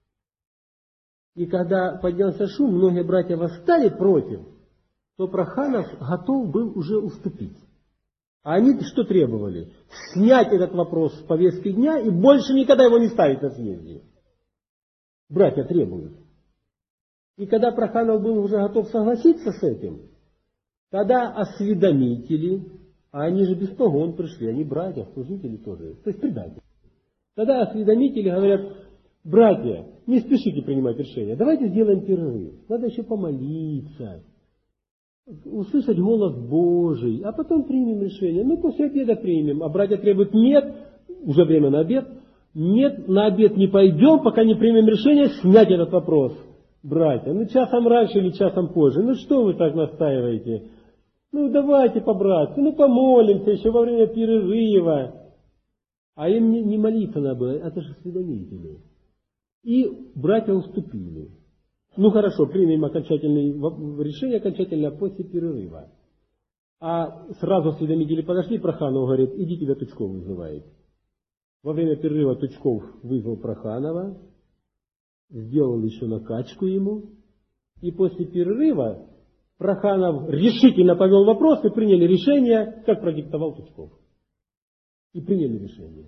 И когда поднялся шум, многие братья восстали против, то Проханов готов был уже уступить. А они что требовали? Снять этот вопрос с повестки дня и больше никогда его не ставить на съезде. Братья требуют. И когда Проханов был уже готов согласиться с этим, тогда осведомители, а они же без погон пришли, они братья, служители тоже, то есть предатели. Тогда осведомители говорят: братья, не спешите принимать решение, давайте сделаем перерыв, надо еще помолиться, услышать голос Божий, а потом примем решение. После обеда примем. А братья требуют: нет, уже время на обед, нет, на обед не пойдем, пока не примем решение снять этот вопрос. Братья, часом раньше или часом позже, что вы так настаиваете? Давайте по-братски, помолимся еще во время перерыва. А им не молиться надо было, это же осведомители. И братья уступили. Хорошо, примем окончательное решение окончательно после перерыва. А сразу осведомители подошли, Проханов говорит: иди, тебя Тучков вызывает. Во время перерыва Тучков вызвал Проханова, сделал еще накачку ему, и после перерыва Проханов решительно повел вопрос и приняли решение, как продиктовал Тучков. И приняли решение.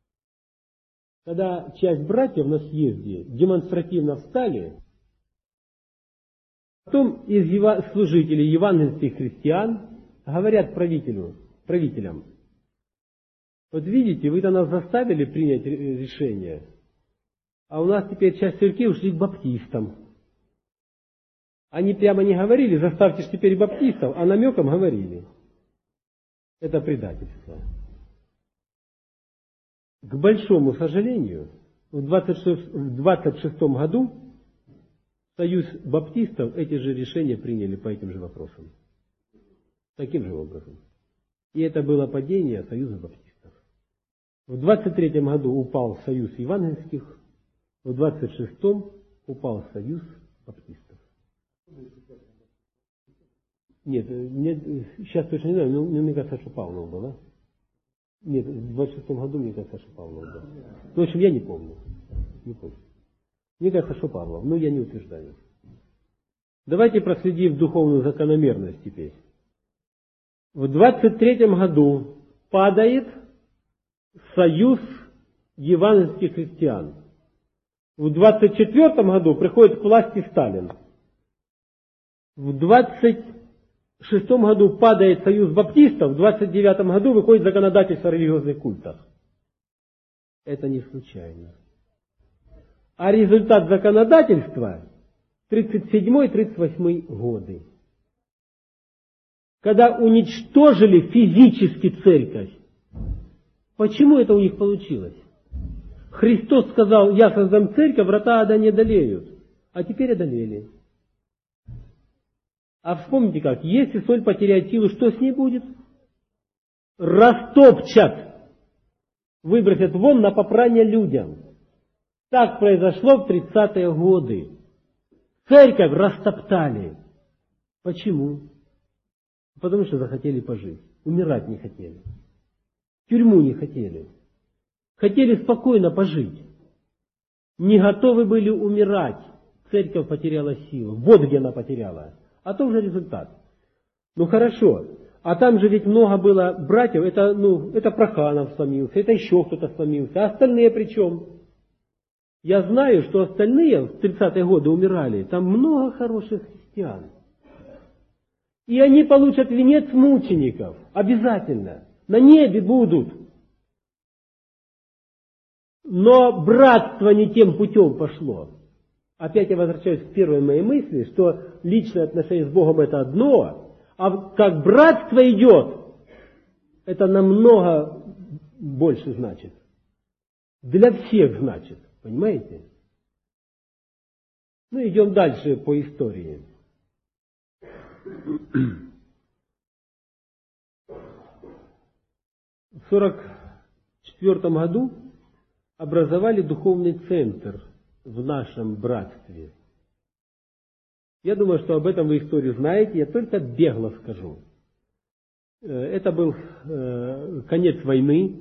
Когда часть братьев на съезде демонстративно встали, потом из служителей евангельских христиан говорят правителям: вот видите, вы-то нас заставили принять решение, а у нас теперь часть церкви ушли к баптистам. Они прямо не говорили: заставьте ж теперь баптистов, а намеком говорили. Это предательство. К большому сожалению, в 26-м году Союз баптистов эти же решения приняли по этим же вопросам. Таким же образом. И это было падение Союза баптистов. В 23 году упал Союз евангельских, в 26-м упал Союз баптистов. Нет, сейчас точно не знаю, но мне кажется, что Павлов был, да? Нет, в 26-м году, мне кажется, что Павлов был. В общем, я не помню. Не помню. Мне кажется, что Павлов, но я не утверждаю. Давайте проследим духовную закономерность теперь. В 23-м году падает Союз евангельских христиан. В 24-м году приходит к власти Сталин. В 26-м году падает Союз баптистов, в 29-м году выходит законодательство о религиозных культах. Это не случайно. А результат законодательства 37-38 годы. Когда уничтожили физически церковь. Почему это у них получилось? Христос сказал: я создам церковь, врата ада не одолеют. А теперь одолели. А вспомните как, если соль потеряет силу, что с ней будет? Растопчат. Выбросят вон на попрание людям. Так произошло в 30-е годы. Церковь растоптали. Почему? Потому что захотели пожить. Умирать не хотели. Тюрьму не хотели. Хотели спокойно пожить. Не готовы были умирать. Церковь потеряла силу. Вот где она потеряла. А то уже результат. Ну хорошо. А там же ведь много было братьев. Это Проханов сломился. Это еще кто-то сломился. А остальные при чем? Я знаю, что остальные в 30-е годы умирали. Там много хороших христиан. И они получат венец мучеников. Обязательно. На небе будут. Но братство не тем путем пошло. Опять я возвращаюсь к первой моей мысли, что личное отношение с Богом это одно, а как братство идет, это намного больше значит. Для всех значит. Понимаете? Ну, идем дальше по истории. В 1944 году образовали духовный центр в нашем братстве. Я думаю, что об этом вы историю знаете, я только бегло скажу. Это был конец войны,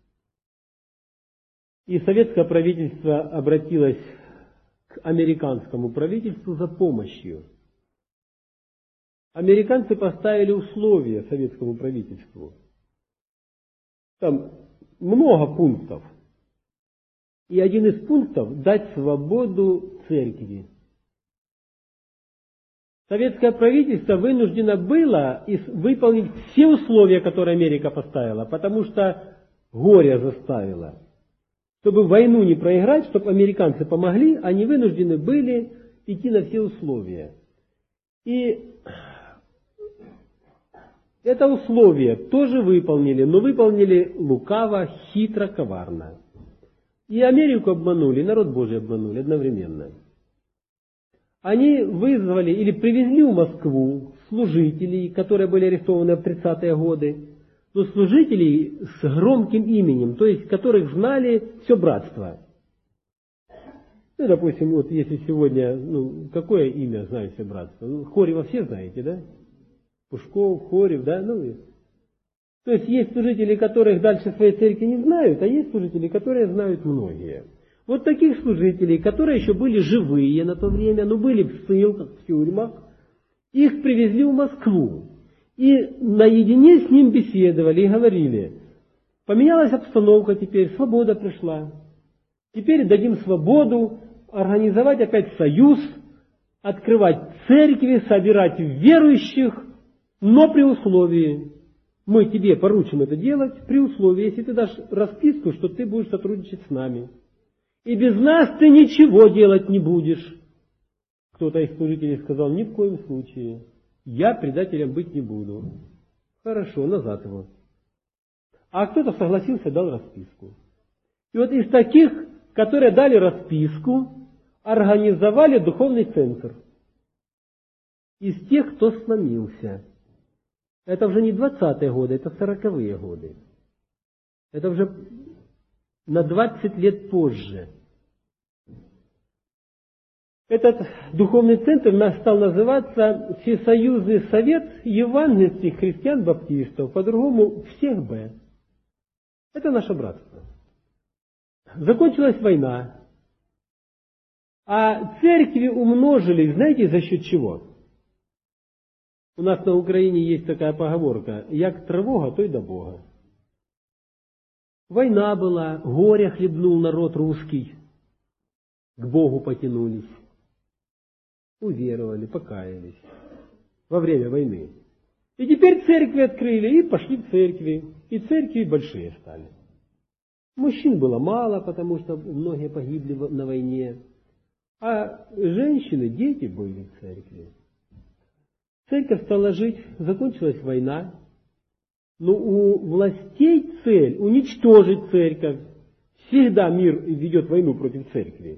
и советское правительство обратилось к американскому правительству за помощью. Американцы поставили условия советскому правительству. Там много пунктов. И один из пунктов – дать свободу церкви. Советское правительство вынуждено было выполнить все условия, которые Америка поставила, потому что горе заставило. Чтобы войну не проиграть, чтобы американцы помогли, они вынуждены были идти на все условия. И это условие тоже выполнили, но выполнили лукаво, хитро, коварно. И Америку обманули, и народ Божий обманули одновременно. Они вызвали или привезли в Москву служителей, которые были арестованы в 30-е годы, но служителей с громким именем, то есть которых знали все братство. Ну, допустим, вот если сегодня, какое имя знает все братство? Хорева все знаете, да? Пушков, Хорев, да? То есть есть служители, которых дальше своей церкви не знают, а есть служители, которые знают многие. Вот таких служителей, которые еще были живые на то время, но были в ссылках, в тюрьмах, их привезли в Москву. И наедине с ним беседовали и говорили: поменялась обстановка теперь, свобода пришла. Теперь дадим свободу организовать опять союз, открывать церкви, собирать верующих, но при условии, мы тебе поручим это делать, при условии, если ты дашь расписку, что ты будешь сотрудничать с нами. И без нас ты ничего делать не будешь. Кто-то из служителей сказал: ни в коем случае. Я предателем быть не буду. Хорошо, назад его. А кто-то согласился, дал расписку. И вот из таких, которые дали расписку, организовали духовный центр. Из тех, кто сломился. Это уже не 20-е годы, это 40-е годы. Это уже на 20 лет позже. Этот духовный центр стал называться Всесоюзный совет евангельских христиан-баптистов, по-другому всех Б. Это наше братство. Закончилась война, а церкви умножились, знаете, за счет чего? У нас на Украине есть такая поговорка: «Як тривога, то й до Бога». Война была, горе хлебнул народ русский, к Богу потянулись, уверовали, покаялись во время войны. И теперь церкви открыли, и пошли в церкви, и церкви большие стали. Мужчин было мало, потому что многие погибли на войне, а женщины, дети были в церкви. Церковь стала жить, закончилась война, но у властей цель уничтожить церковь. Всегда мир ведет войну против церкви.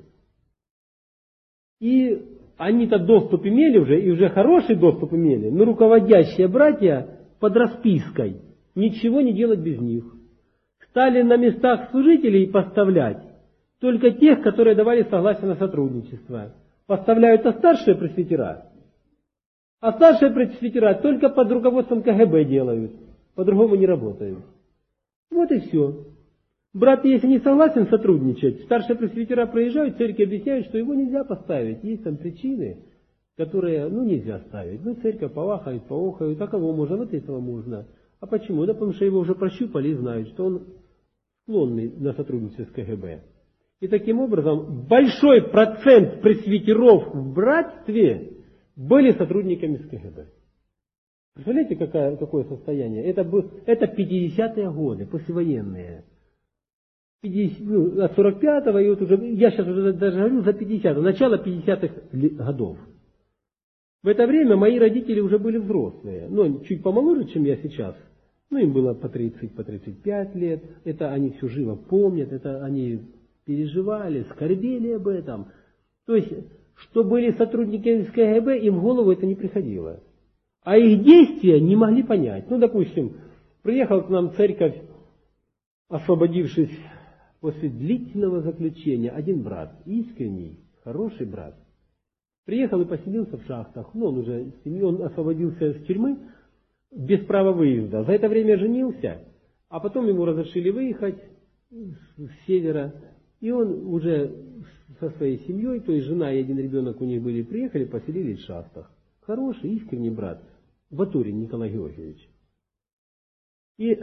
И они-то доступ имели уже, и уже хороший доступ имели, но руководящие братья под распиской ничего не делать без них. Стали на местах служителей поставлять только тех, которые давали согласие на сотрудничество. Поставляются старшие пресвитера, а старшие пресвитера только под руководством КГБ делают, по-другому не работают. Вот и все. Брат, если не согласен сотрудничать, старшие пресвитера проезжают, церковь объясняют, что его нельзя поставить. Есть там причины, которые, нельзя ставить. Церковь поахает, поохает, а кого можно? Вот этого можно. А почему? Да потому что его уже прощупали и знают, что он склонный на сотрудничество с КГБ. И таким образом большой процент пресвитеров в братстве были сотрудниками с КГБ. Представляете, какое состояние? Это 50-е годы, послевоенные. От 45-го, и вот уже, я сейчас уже даже говорю за 50-го, начало 50-х годов. В это время мои родители уже были взрослые, чуть помоложе, чем я сейчас. Им было по 30, по 35 лет. Это они все живо помнят, это они переживали, скорбели об этом. То есть, что были сотрудники КГБ, им в голову это не приходило. А их действия не могли понять. Допустим, приехал к нам в церковь, освободившись после длительного заключения, один брат, искренний, хороший брат, приехал и поселился в шахтах. Он освободился с тюрьмы без права выезда. За это время женился, а потом ему разрешили выехать с севера, и он уже со своей семьей, то есть жена и один ребенок у них были, приехали, поселились в шахтах. Хороший, искренний брат, Батурин Николай Георгиевич. И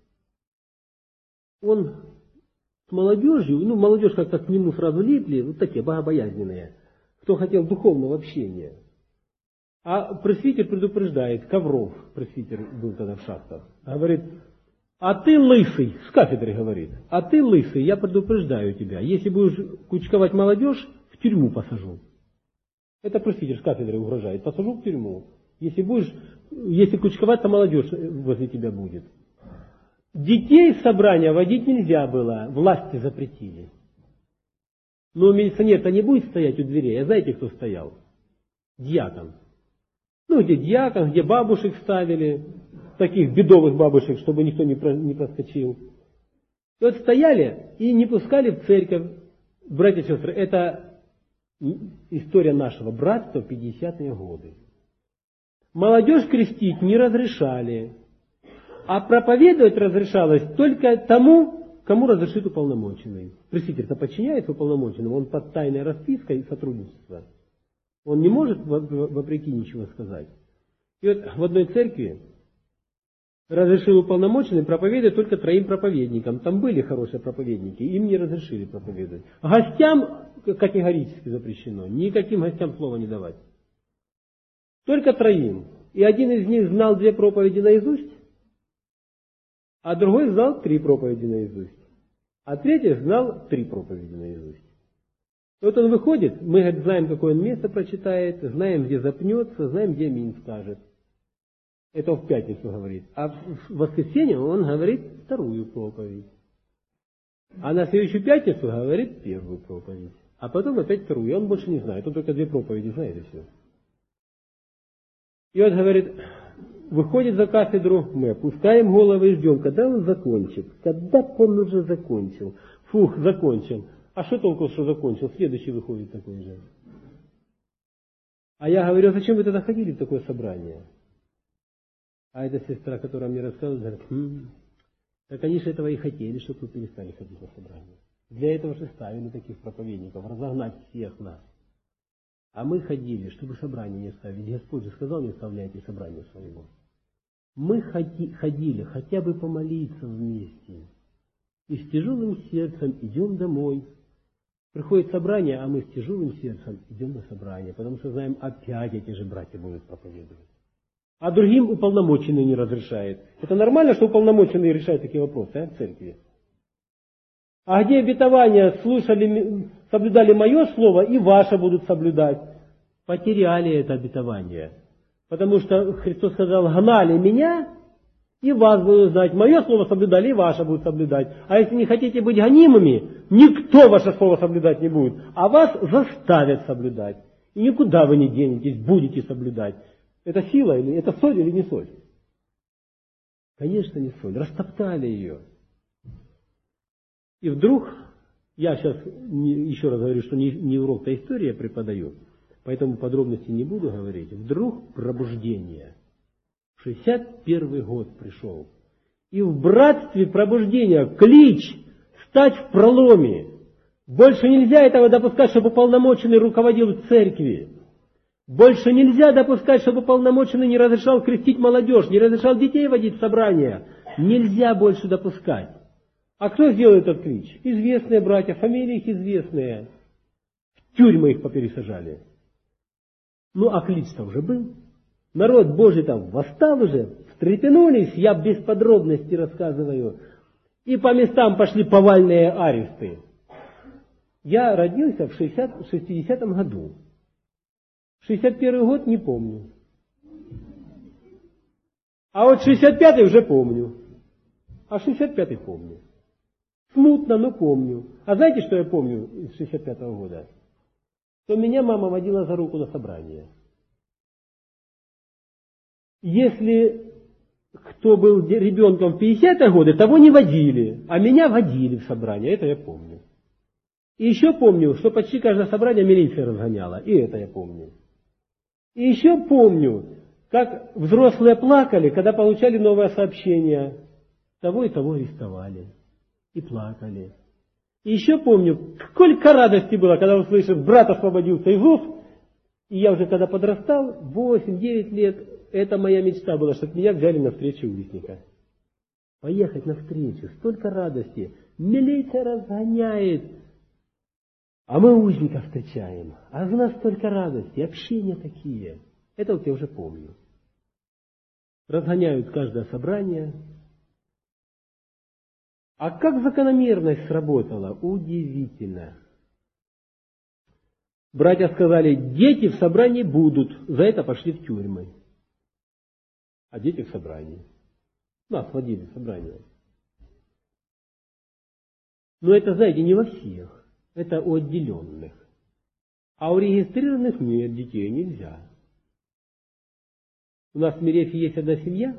он с молодежью, молодежь как-то к нему сразу липли, вот такие богобоязненные, кто хотел духовного общения. А пресвитер предупреждает, Ковров, пресвитер был тогда в шахтах, говорит: а ты лысый, с кафедры говорит, а ты лысый, я предупреждаю тебя, если будешь кучковать молодежь, в тюрьму посажу. Это пресвитер с кафедры угрожает, посажу в тюрьму. Если кучковать, то молодежь возле тебя будет. Детей с собрания водить нельзя было, власти запретили. Но милиционер-то не будет стоять у дверей, а знаете, кто стоял? Дьякон. Где дьякон, где бабушек ставили, таких бедовых бабушек, чтобы никто не проскочил. И вот стояли и не пускали в церковь. Братья и сестры, это история нашего братства в 50-е годы. Молодежь крестить не разрешали, а проповедовать разрешалось только тому, кому разрешит уполномоченный. Пресвитер-то подчиняется уполномоченному, он под тайной распиской сотрудничества. Он не может вопреки ничего сказать. И вот в одной церкви разрешил уполномоченный проповедовать только 3 проповедникам. Там были хорошие проповедники, им не разрешили проповедовать. Гостям категорически запрещено, никаким гостям слова не давать. Только 3. И один из них знал 2 проповеди наизусть, а другой знал 3 проповеди наизусть, а третий знал 3 проповеди наизусть. И вот он выходит, мы знаем, какое он место прочитает, знаем, где запнется, знаем, где аминь скажет. Это в пятницу говорит. А в воскресенье он говорит 2 проповедь. А на следующую пятницу говорит 1 проповедь. А потом опять 2. И он больше не знает. Он только 2 проповеди знает и все. И он говорит, выходит за кафедру, мы опускаем головы и ждем, когда он закончит. Когда он уже закончил. Фух, закончил. А что толку, что закончил? Следующий выходит такой же. А я говорю, зачем вы тогда ходили в такое собрание? А эта сестра, которая мне рассказывает, говорит, так они же этого и хотели, чтобы вы перестали ходить на собрание. Для этого же ставили таких проповедников, разогнать всех нас. А мы ходили, чтобы собрание не ставить. Господь же сказал, не оставляйте собрание своего. Мы ходили хотя бы помолиться вместе. И с тяжелым сердцем идем домой. Приходит собрание, а мы с тяжелым сердцем идем на собрание, потому что знаем, опять эти же братья будут проповедовать. А другим уполномоченный не разрешает. Это нормально, что уполномоченный решает такие вопросы в церкви? А где обетования слушали, соблюдали мое слово, и ваше будут соблюдать? Потеряли это обетование. Потому что Христос сказал, гнали меня, и вас будут знать. Мое слово соблюдали, и ваше будут соблюдать. А если не хотите быть гонимыми, никто ваше слово соблюдать не будет. А вас заставят соблюдать. И никуда вы не денетесь, будете соблюдать. Это сила, или это соль или не соль? Конечно, не соль. Растоптали ее. И вдруг, я сейчас еще раз говорю, что не урок-то история преподаю, поэтому подробности не буду говорить. Вдруг пробуждение. 61 год пришел. И в братстве пробуждения клич стать в проломе. Больше нельзя этого допускать, чтобы уполномоченный руководил церкви. Больше нельзя допускать, чтобы уполномоченный не разрешал крестить молодежь, не разрешал детей водить в собрания. Нельзя больше допускать. А кто сделал этот клич? Известные братья, фамилии их известные. В тюрьмы их попересажали. Ну, а клич-то уже был. Народ Божий там восстал уже, встрепенулись, я без подробностей рассказываю. И по местам пошли повальные аресты. Я родился в 60-м году. 61 год не помню. А вот 65-й уже помню. А 65-й помню. Смутно, но помню. А знаете, что я помню из 65-го года? Что меня мама водила за руку на собрание. Если кто был ребенком в 50-е годы, того не водили, а меня водили в собрание. Это я помню. И еще помню, что почти каждое собрание милиция разгоняла. И это я помню. И еще помню, как взрослые плакали, когда получали новое сообщение. Того и того арестовали. И плакали. И еще помню, сколько радости было, когда услышал, брат освободился из уз. И я уже когда подрастал, 8-9 лет, это моя мечта была, чтобы меня взяли на встречу узника. Поехать на встречу, столько радости. Милиция разгоняет. А мы узника встречаем. А у нас столько радости, общения такие. Это вот я уже помню. Разгоняют каждое собрание. А как закономерность сработала? Удивительно. Братья сказали, дети в собрании будут. За это пошли в тюрьмы. А дети в собрании. Нас водили в собрание. Но это, знаете, не во всех. Это у отделенных. А у регистрированных нет, детей нельзя. У нас в Мирефе есть одна семья.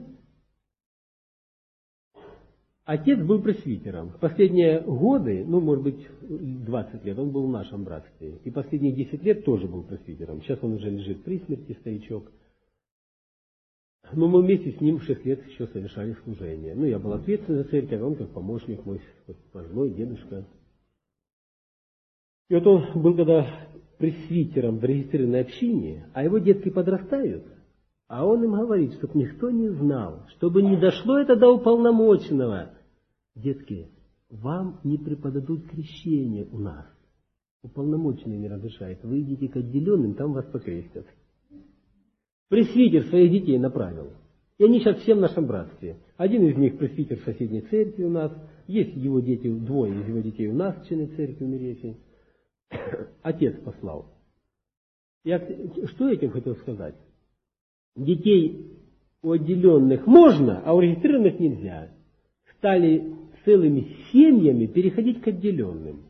Отец был пресвитером. В последние годы, может быть, 20 лет, он был в нашем братстве. И последние 10 лет тоже был пресвитером. Сейчас он уже лежит при смерти, старичок. Но мы вместе с ним 6 лет еще совершали служение. Я был ответственный за церковь, он как помощник мой, пожилой дедушка. И вот он был когда пресвитером в регистрированной общине, а его детки подрастают, а он им говорит, чтобы никто не знал, чтобы не дошло это до уполномоченного. Детки, вам не преподадут крещение у нас. Уполномоченный не разрешает. Вы идите к отделенным, там вас покрестят. Пресвитер своих детей направил. И они сейчас все в нашем братстве. Один из них пресвитер в соседней церкви у нас. Есть его дети, 2 из его детей у нас, члены церкви в Мирефе. Отец послал. Я что этим хотел сказать? Детей у отделенных можно, а у регистрированных нельзя. Стали целыми семьями переходить к отделенным.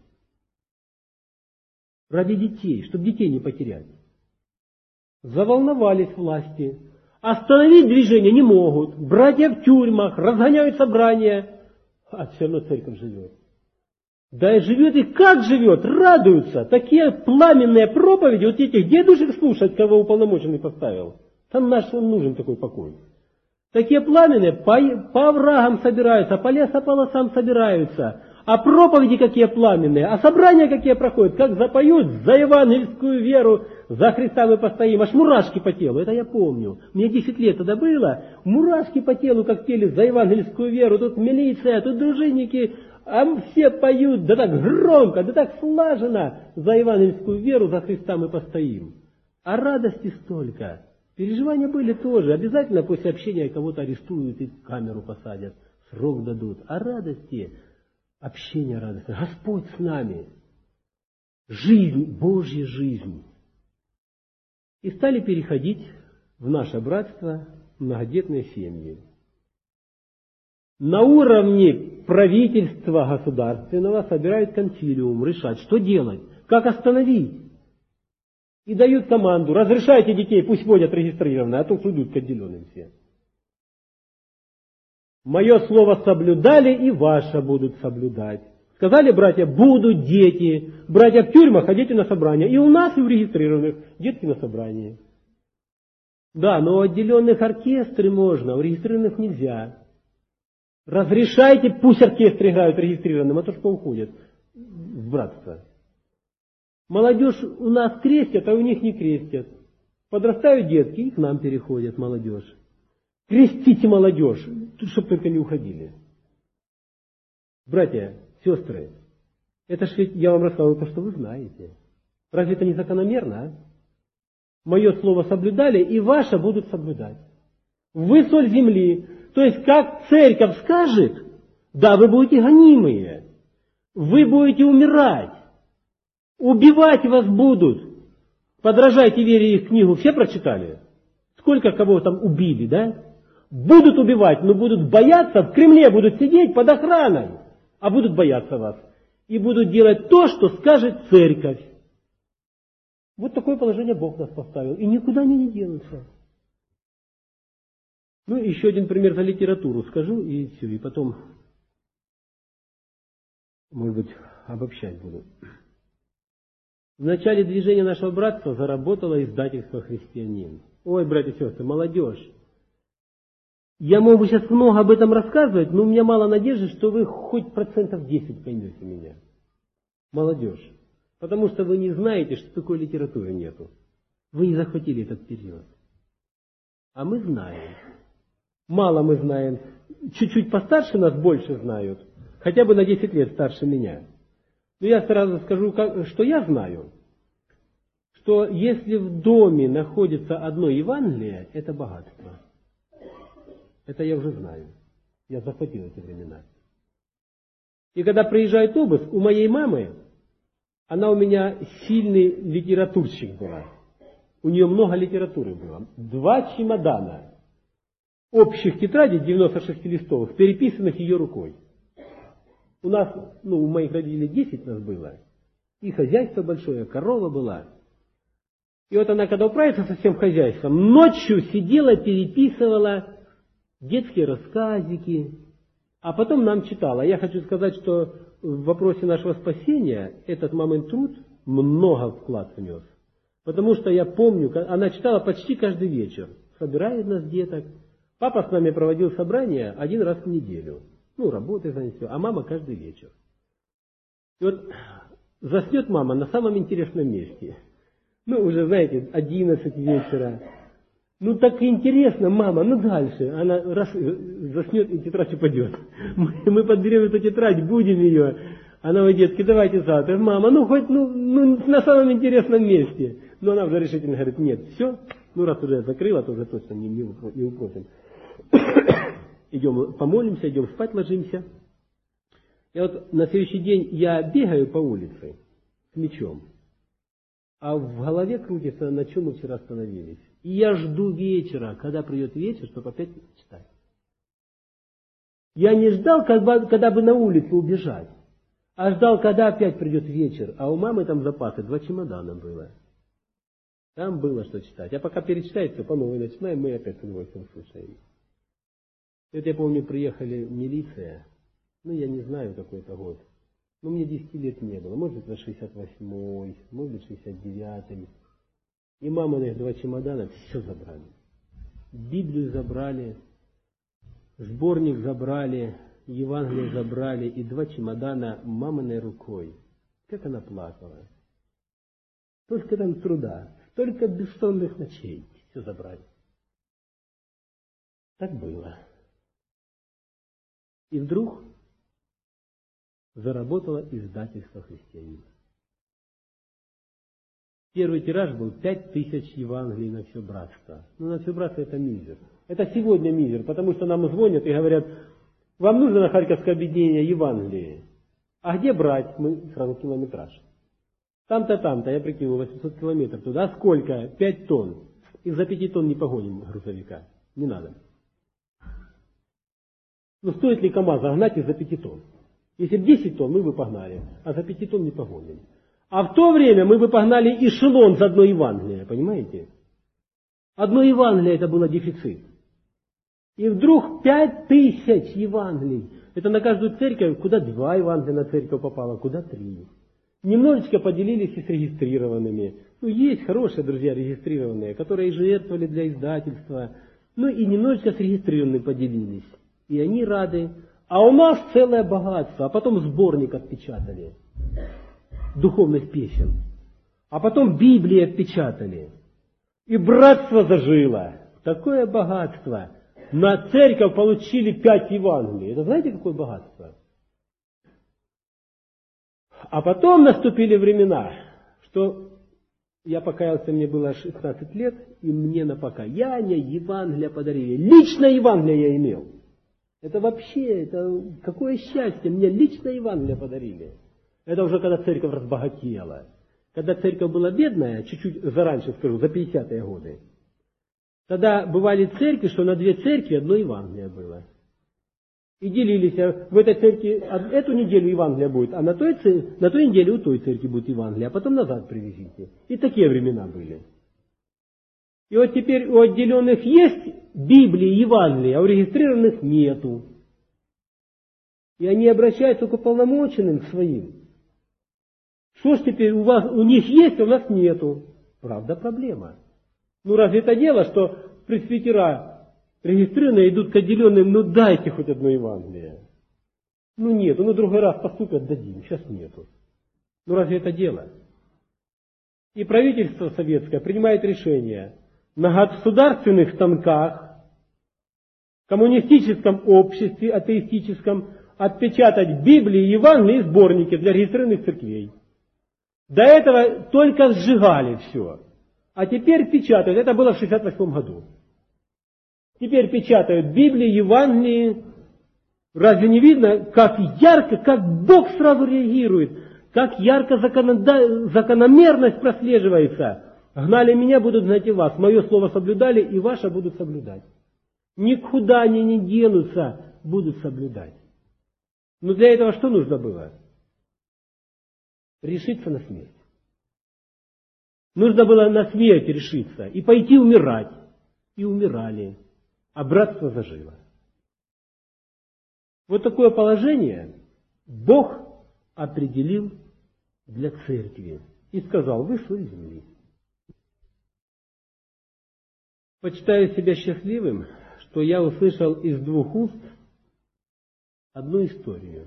Ради детей, чтобы детей не потерять. Заволновались власти. Остановить движение не могут. Братья в тюрьмах, разгоняют собрания. А все равно церковь живет. Да и живет, и как живет, радуются. Такие пламенные проповеди, вот этих дедушек слушать, кого уполномоченный поставил. Там наш нужен такой покой. Такие пламенные по оврагам собираются, по лесополосам собираются. А проповеди какие пламенные, а собрания какие проходят, как запоют за евангельскую веру, за Христа мы постоим, аж мурашки по телу, это я помню. Мне 10 лет тогда было, мурашки по телу, как пели за евангельскую веру, тут милиция, тут дружинники, а все поют, да так громко, да так слаженно, за евангельскую веру, за Христа мы постоим. А радости столько. Переживания были тоже, обязательно после общения кого-то арестуют и в камеру посадят, срок дадут. А радости... Общение радостное. Господь с нами. Жизнь, Божья жизнь. И стали переходить в наше братство многодетные семьи. На уровне правительства государственного собирают консилиум, решать, что делать, как остановить. И дают команду, разрешайте детей, пусть водят регистрированные, а то уйдут к отделенным все. Мое слово соблюдали, и ваше будут соблюдать. Сказали братья, будут дети. Братья в тюрьмах, а дети на собрание. И у нас, и у регистрированных, детки на собрании. Да, но у отделенных оркестры можно, у регистрированных нельзя. Разрешайте, пусть оркестры играют регистрированным, а то что уходят в братство. Молодежь у нас крестят, а у них не крестят. Подрастают детки, и к нам переходят молодежь. Крестите молодежь, чтобы только не уходили. Братья, сестры, это ж ведь я вам рассказывал то, что вы знаете. Разве это не закономерно, а? Мое слово соблюдали, и ваше будут соблюдать. Вы соль земли. То есть, как церковь скажет, да, вы будете гонимые. Вы будете умирать. Убивать вас будут. Подражайте вере их книгу. Все прочитали? Сколько кого там убили, да? Будут убивать, но будут бояться, в Кремле будут сидеть под охраной, а будут бояться вас. И будут делать то, что скажет церковь. Вот такое положение Бог нас поставил. И никуда они не денутся. Ну, еще один пример за литературу скажу, и все, и потом, может быть, обобщать буду. В начале движения нашего братства заработало издательство «Христианин». Ой, братья и сестры, молодежь. Я могу сейчас много об этом рассказывать, но у меня мало надежды, что вы хоть 10% поймете меня. Молодежь. Потому что вы не знаете, что такой литературы нету. Вы не захватили этот период. А мы знаем. Мало мы знаем. Чуть-чуть постарше нас больше знают. Хотя бы на 10 лет старше меня. Но я сразу скажу, что я знаю. Что если в доме находится одно Евангелие, это богатство. Это я уже знаю. Я захватил эти времена. И когда приезжает обыск, у моей мамы, она у меня сильный литературщик была. У нее много литературы было. 2 чемодана общих тетрадей 96-листовых, переписанных ее рукой. У нас, у моих родителей 10 нас было. И хозяйство большое, корова была. И вот она, когда управится со всем хозяйством, ночью сидела, переписывала детские рассказики, а потом нам читала. Я хочу сказать, что в вопросе нашего спасения этот мамин труд много вклад внес. Потому что я помню, она читала почти каждый вечер. Собирает нас деток. Папа с нами проводил собрания 1 раз в неделю. Работой занялся, а мама каждый вечер. И вот заснет мама на самом интересном месте. Уже, знаете, 11 вечера. Так интересно, мама, дальше. Она раз заснет, и тетрадь упадет. Мы подберем эту тетрадь, будем ее. Она говорит, детки, давайте завтра. Мама, хоть на самом интересном месте. Но она уже решительно говорит, нет, все. Раз уже закрыла, то уже точно не упросим. Идем помолимся, идем спать ложимся. И вот на следующий день я бегаю по улице с мечом. А в голове крутится, на чем мы вчера остановились. И я жду вечера, когда придет вечер, чтобы опять читать. Я не ждал, когда бы на улицу убежать, а ждал, когда опять придет вечер. А у мамы там запасы 2 чемодана было. Там было что читать. А пока перечитать, то по новой начинаем, мы опять с удовольствием слушаем. Это я помню, приехали милиция, ну я не знаю какой это год, но мне 10 лет не было, может быть 68-й, может быть 69-й. И маминых 2 чемодана все забрали. Библию забрали, сборник забрали, Евангелие забрали и 2 чемодана маминой рукой. Как она плакала. Столько там труда, столько бессонных ночей, все забрали. Так было. И вдруг заработало издательство «Христианин». Первый тираж был 5000 Евангелий на все братство. Ну, на все братство это мизер. Это сегодня мизер, потому что нам звонят и говорят, вам нужно на Харьковское объединение Евангелие. А где брать? Мы сразу километраж. Там-то, там-то, я прикинул, 800 километров туда. А сколько? 5 тонн. И за 5 тонн не погоним грузовика. Не надо. Ну, стоит ли КамАЗ загнать из-за 5 тонн? Если бы 10 тонн, мы бы погнали, а за 5 тонн не погоним. А в то время мы бы погнали эшелон за одно Евангелие, понимаете? Одно Евангелие это было дефицит. И вдруг 5000 Евангелий. Это на каждую церковь, куда 2 Евангелия на церковь попало, куда 3. Немножечко поделились и с регистрированными. Ну, есть хорошие друзья регистрированные, которые жертвовали для издательства. Ну, и немножечко с регистрированными поделились. И они рады. А у нас целое богатство. А потом сборник отпечатали. Духовных песен. А потом Библии отпечатали. И братство зажило. Такое богатство. На церковь получили 5 Евангелий. Это знаете, какое богатство? А потом наступили времена, что я покаялся, мне было 16 лет, и мне на покаяние Евангелие подарили. Лично Евангелие я имел. Это вообще, это какое счастье, мне лично Евангелие подарили. Это уже когда церковь разбогатела. Когда церковь была бедная, чуть-чуть зараньше скажу, за 50-е годы, тогда бывали церкви, что на 2 церкви одно Евангелие было. И делились, в этой церкви эту неделю Евангелие будет, а на той неделе у той церкви будет Евангелие, а потом назад привезите. И такие времена были. И вот теперь у отделенных есть Библии, Евангелия, а у регистрированных нету. И они обращаются к уполномоченным своим. Что ж теперь у них есть, а у нас нету? Правда, проблема. Ну разве это дело, что пресвитера регистрированные идут к отделенным, ну дайте хоть одно Евангелие. Ну нету, ну другой раз поступят, дадим, сейчас нету. Ну разве это дело? И правительство советское принимает решение на государственных станках, в коммунистическом обществе, атеистическом, отпечатать Библии, Евангелие и сборники для регистрированных церквей. До этого только сжигали все. А теперь печатают. Это было в 1968 году. Теперь печатают Библии, Евангелии. Разве не видно, как ярко, как Бог сразу реагирует, как ярко закономерность прослеживается. Гнали меня, будут гнать и вас. Мое слово соблюдали, и ваше будут соблюдать. Никуда они не денутся, будут соблюдать. Но для этого что нужно было? Решиться на смерть. Нужно было на смерть решиться и пойти умирать. И умирали. А братство зажило. Вот такое положение Бог определил для церкви. И сказал, вы соль земли. Почитаю себя счастливым, что я услышал из 2 уст одну историю.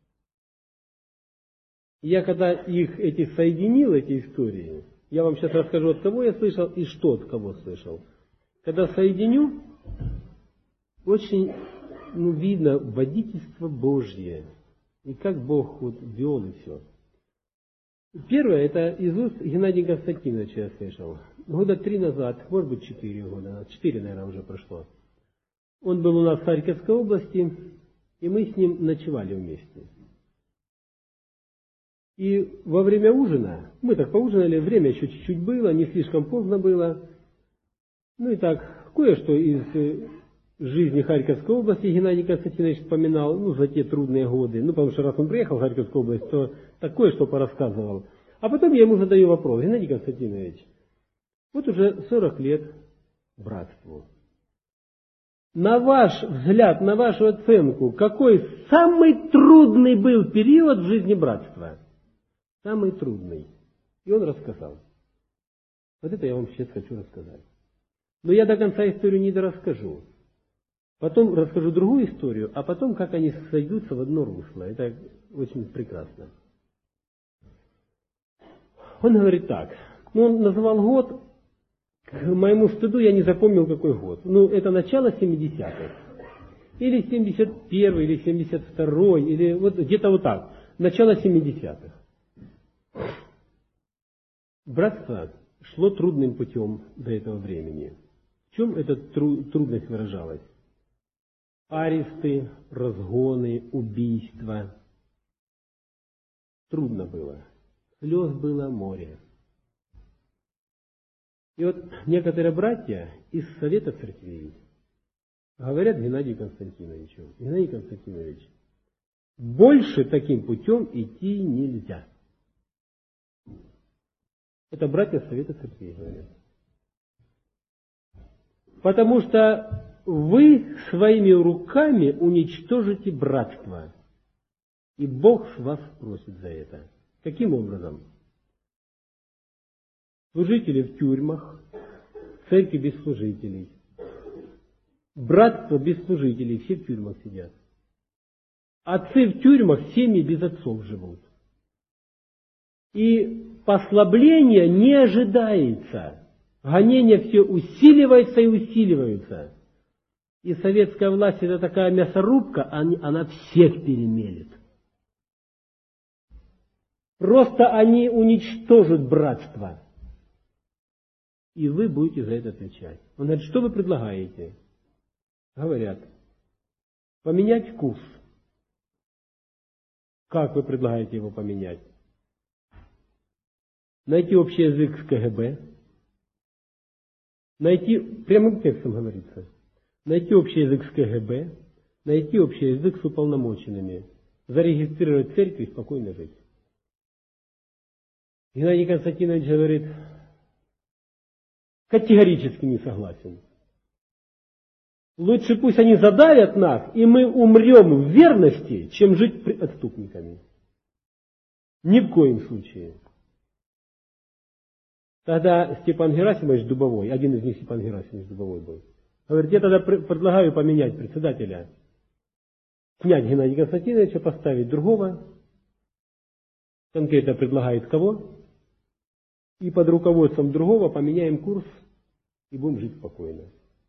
Я когда эти соединил, эти истории, я вам сейчас расскажу, от кого я слышал и что от кого слышал. Когда соединю, очень видно водительство Божье. И как Бог вел и все. Первое, это из уст Геннадия Константиновича я слышал. Года 3 назад, может быть 4 года, 4, наверное, уже прошло. Он был у нас в Харьковской области, и мы с ним ночевали вместе. И во время ужина, мы так поужинали, время еще чуть-чуть было, не слишком поздно было. Ну и так, кое-что из жизни Харьковской области Геннадий Константинович вспоминал, за те трудные годы. Потому что раз он приехал в Харьковскую область, то такое, что порассказывал. А потом я ему задаю вопрос, Геннадий Константинович, Вот уже 40 лет братству. На ваш взгляд, на вашу оценку, какой самый трудный был период в жизни братства? Самый трудный. И он рассказал. Вот это я вам сейчас хочу рассказать. Но я до конца историю не дорасскажу. Потом расскажу другую историю, а потом, как они сойдутся в одно русло. Это очень прекрасно. Он говорит так. Он называл год. К моему стыду я не запомнил, какой год. Это начало 70-х. Или 71-й, или 72-й, или вот где-то вот так. Начало 70-х. Братство шло трудным путем до этого времени. В чем эта трудность выражалась? Аресты, разгоны, убийства. Трудно было. Слез было море. И вот некоторые братья из Совета Церквей говорят Геннадию Константиновичу: Геннадий Константинович, больше таким путем идти нельзя. Это братья Совета Церквей говорят. Потому что вы своими руками уничтожите братство. И Бог с вас спросит за это. Каким образом? Служители в тюрьмах, церкви без служителей. Братство без служителей, все в тюрьмах сидят. Отцы в тюрьмах, семьи без отцов живут. И послабления не ожидается. Гонения все усиливаются и усиливаются. И советская власть — это такая мясорубка, она всех перемелет. Просто они уничтожат братство. И вы будете за это отвечать. Он говорит: что вы предлагаете? Говорят: поменять курс. Как вы предлагаете его поменять? Найти общий язык с КГБ. Прямым текстом говорится, найти общий язык с КГБ, найти общий язык с уполномоченными, зарегистрировать церковь и спокойно жить. Геннадий Константинович говорит: категорически не согласен. Лучше пусть они задавят нас, и мы умрем в верности, чем жить отступниками. Ни в коем случае. Тогда Степан Герасимович Дубовой, один из них Степан Герасимович Дубовой был, говорит: я тогда предлагаю поменять председателя, снять Геннадия Константиновича, поставить другого. Конкретно предлагает кого? И под руководством другого поменяем курс и будем жить спокойно.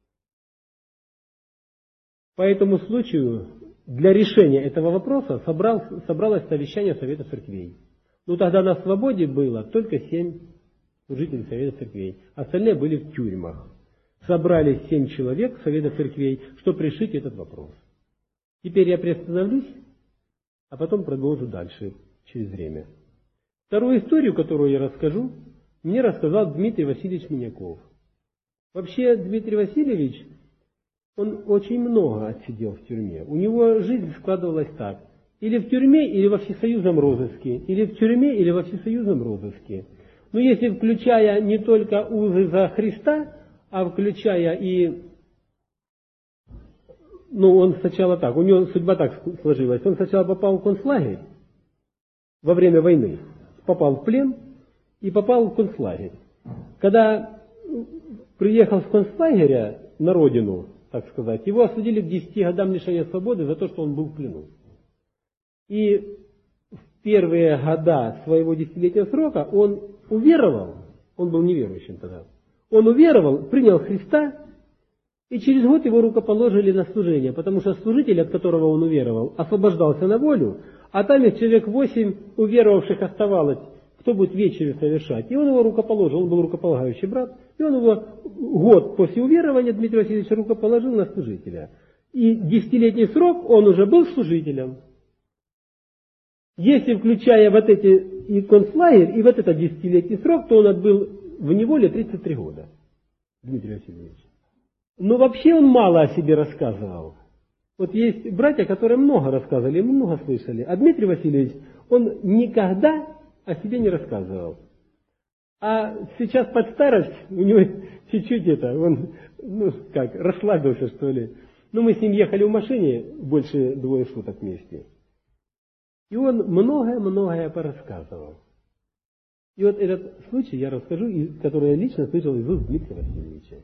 По этому случаю для решения этого вопроса собралось совещание Совета Церквей. Тогда на свободе было только 7 служителей Совета Церквей. Остальные были в тюрьмах. Собрались 7 человек Совета Церквей, чтобы решить этот вопрос. Теперь я приостановлюсь, а потом продолжу дальше, через время. Вторую историю, которую я расскажу, мне рассказал Дмитрий Васильевич Миняков. Вообще Дмитрий Васильевич, он очень много отсидел в тюрьме. У него жизнь складывалась так: или в тюрьме, или во всесоюзном розыске, или в тюрьме, или во всесоюзном розыске. Но если включая не только узы за Христа, а включая и... он сначала так, у него судьба так сложилась. Он сначала попал в концлагерь во время войны, попал в плен и попал в концлагерь. Когда приехал с концлагеря на родину, так сказать, его осудили к 10 годам лишения свободы за то, что он был в плену. И в первые года своего 10-летнего срока он уверовал, он был неверующим тогда, он уверовал, принял Христа, и через год его рукоположили на служение, потому что служитель, от которого он уверовал, освобождался на волю, а там их человек 8 уверовавших оставалось, кто будет вечерю совершать. И он его рукоположил, он был рукополагающий брат, и он его год после уверования Дмитрия Васильевича рукоположил на служителя. И 10-летний срок он уже был служителем. Если включая вот эти и концлагерь, и вот этот 10-летний срок, то он отбыл в неволе 33 года, Дмитрий Васильевич. Но вообще он мало о себе рассказывал. Вот есть братья, которые много рассказывали, мы много слышали. А Дмитрий Васильевич, он никогда о себе не рассказывал. А сейчас под старость у него чуть-чуть он, расслабился, что ли. Мы с ним ехали в машине больше 2 суток вместе. И он многое порассказывал. И вот этот случай я расскажу, который я лично слышал из уст Дмитрия Васильевича.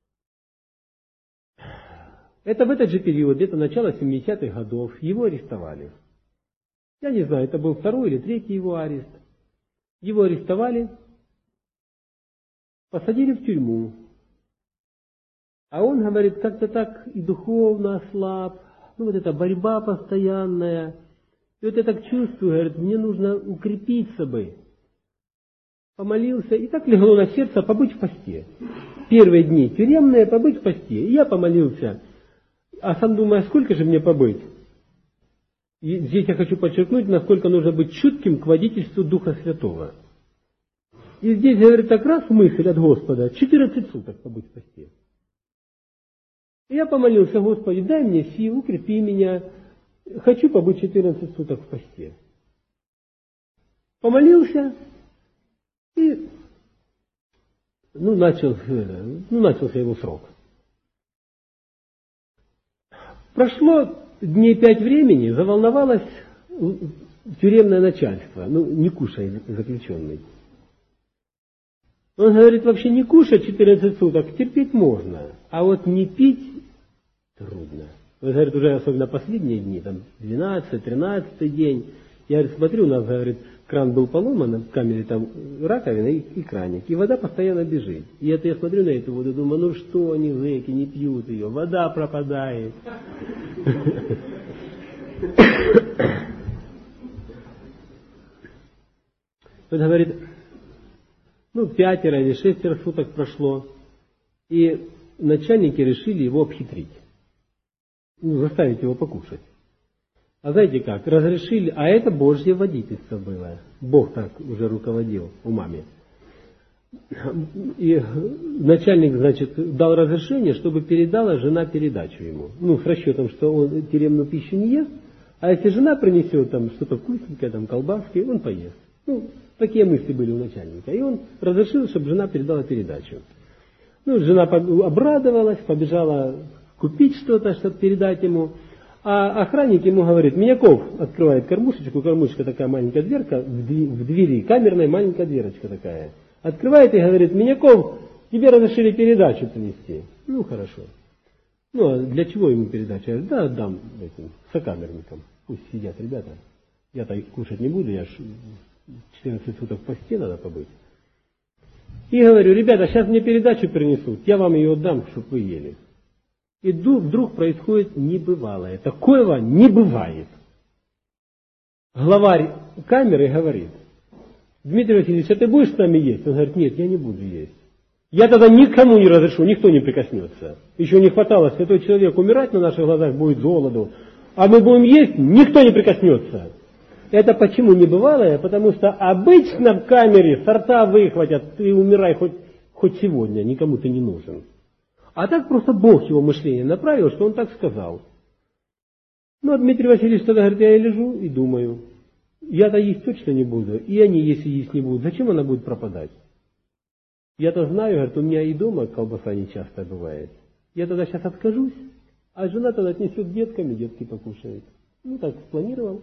Это в этот же период, где-то начало 70-х годов, его арестовали. Я не знаю, это был 2-й или 3-й его арест. Его арестовали, посадили в тюрьму. А он, говорит, как-то так и духовно ослаб. Вот эта борьба постоянная. И вот я так чувствую, говорит, мне нужно укрепиться бы. Помолился, и так легло на сердце побыть в посте. Первые дни тюремные, побыть в посте. И я помолился. А сам думаю, сколько же мне побыть? И здесь я хочу подчеркнуть, насколько нужно быть чутким к водительству Духа Святого. И здесь, говорит, так раз мысль от Господа, 14 суток побыть в посте. И я помолился, Господи, дай мне сил, укрепи меня. Хочу побыть 14 суток в посте. Помолился и начался его срок. Прошло дней 5 времени, заволновалось тюремное начальство, не кушай, заключенный. Он говорит, вообще не кушать 14 суток терпеть можно, а вот не пить трудно. Он говорит, уже особенно последние дни, 12-13 день. Я говорит, смотрю, у нас, говорит, кран был поломан, в камере там раковина и краник, и вода постоянно бежит. И это я смотрю на эту воду, думаю, что они, зэки, не пьют ее, вода пропадает. Он говорит, 5 или 6 суток прошло, и начальники решили его обхитрить, заставить его покушать. А знаете как, разрешили, а это Божье водительство было. Бог так уже руководил умами. И начальник, значит, дал разрешение, чтобы передала жена передачу ему. С расчетом, что он тюремную пищу не ест, а если жена принесет что-то вкусненькое, колбаски, он поест. Такие мысли были у начальника. И он разрешил, чтобы жена передала передачу. Жена обрадовалась, побежала купить что-то, чтобы передать ему. А охранник ему говорит, Миняков открывает кормушечку, кормушечка такая маленькая дверка, в двери, камерная маленькая дверочка такая. Открывает и говорит, Миняков, тебе разрешили передачу принести. Хорошо. А для чего ему передача? Я говорю, отдам этим сокамерникам. Пусть сидят ребята. Я-то их кушать не буду, я 14 суток в посте надо побыть. И говорю, ребята, сейчас мне передачу принесут, я вам ее отдам, чтобы вы ели. И вдруг происходит небывалое. Такого не бывает. Главарь камеры говорит, Дмитрий Васильевич, а ты будешь с нами есть? Он говорит, нет, я не буду есть. Я тогда никому не разрешу, никто не прикоснется. Еще не хватало, святой человек умирать на наших глазах будет с голоду, а мы будем есть, никто не прикоснется. Это почему небывалое? Потому что обычно в камере сорта выхватят, ты умирай хоть сегодня, никому ты не нужен. А так просто Бог его мышление направил, что он так сказал. А Дмитрий Васильевич тогда говорит, я лежу и думаю, я-то есть точно не буду, и они, если есть не будут, зачем она будет пропадать? Я-то знаю, говорит, у меня и дома колбаса не часто бывает. Я тогда сейчас откажусь, а жена тогда отнесет деткам, и детки покушают. Так спланировал.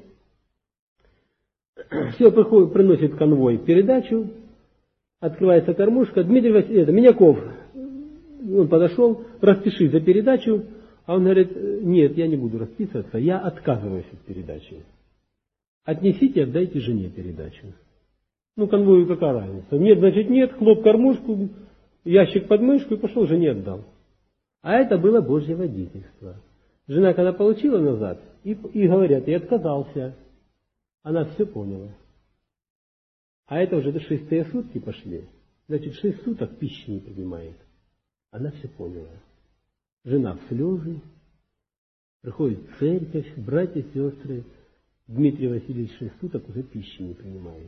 Все, приносит конвой передачу, открывается кормушка, Дмитрий Васильевич, Миняков, он подошел, распиши за передачу, а он говорит, нет, я не буду расписываться, я отказываюсь от передачи. Отнесите, отдайте жене передачу. Конвою какая разница? Нет, значит нет, хлоп кормушку, ящик под мышку и пошел, жене отдал. А это было Божье водительство. Жена, когда получила назад, и говорят, я отказался. Она все поняла. А это уже 6-е сутки пошли. Значит, 6 суток пищи не принимает. Она все поняла. Жена в слезы, приходит в церковь, братья, сестры. Дмитрий Васильевич 6 суток уже пищи не принимает.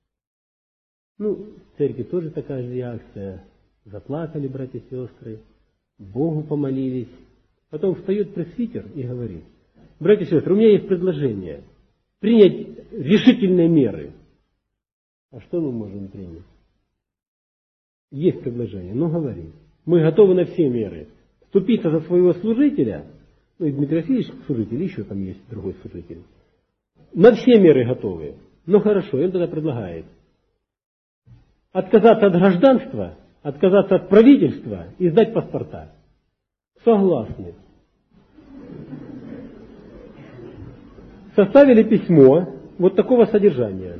В церкви тоже такая же реакция. Заплакали братья, сестры, Богу помолились. Потом встает пресвитер и говорит, братья, сестры, у меня есть предложение. Принять решительные меры. А что мы можем принять? Есть предложение, но говори. Мы готовы на все меры. Вступиться за своего служителя, ну и Дмитрий Васильевич служитель, еще там есть другой служитель. На все меры готовы. Ну хорошо, и он тогда предлагает отказаться от гражданства, отказаться от правительства и сдать паспорта. Согласны. Составили письмо вот такого содержания.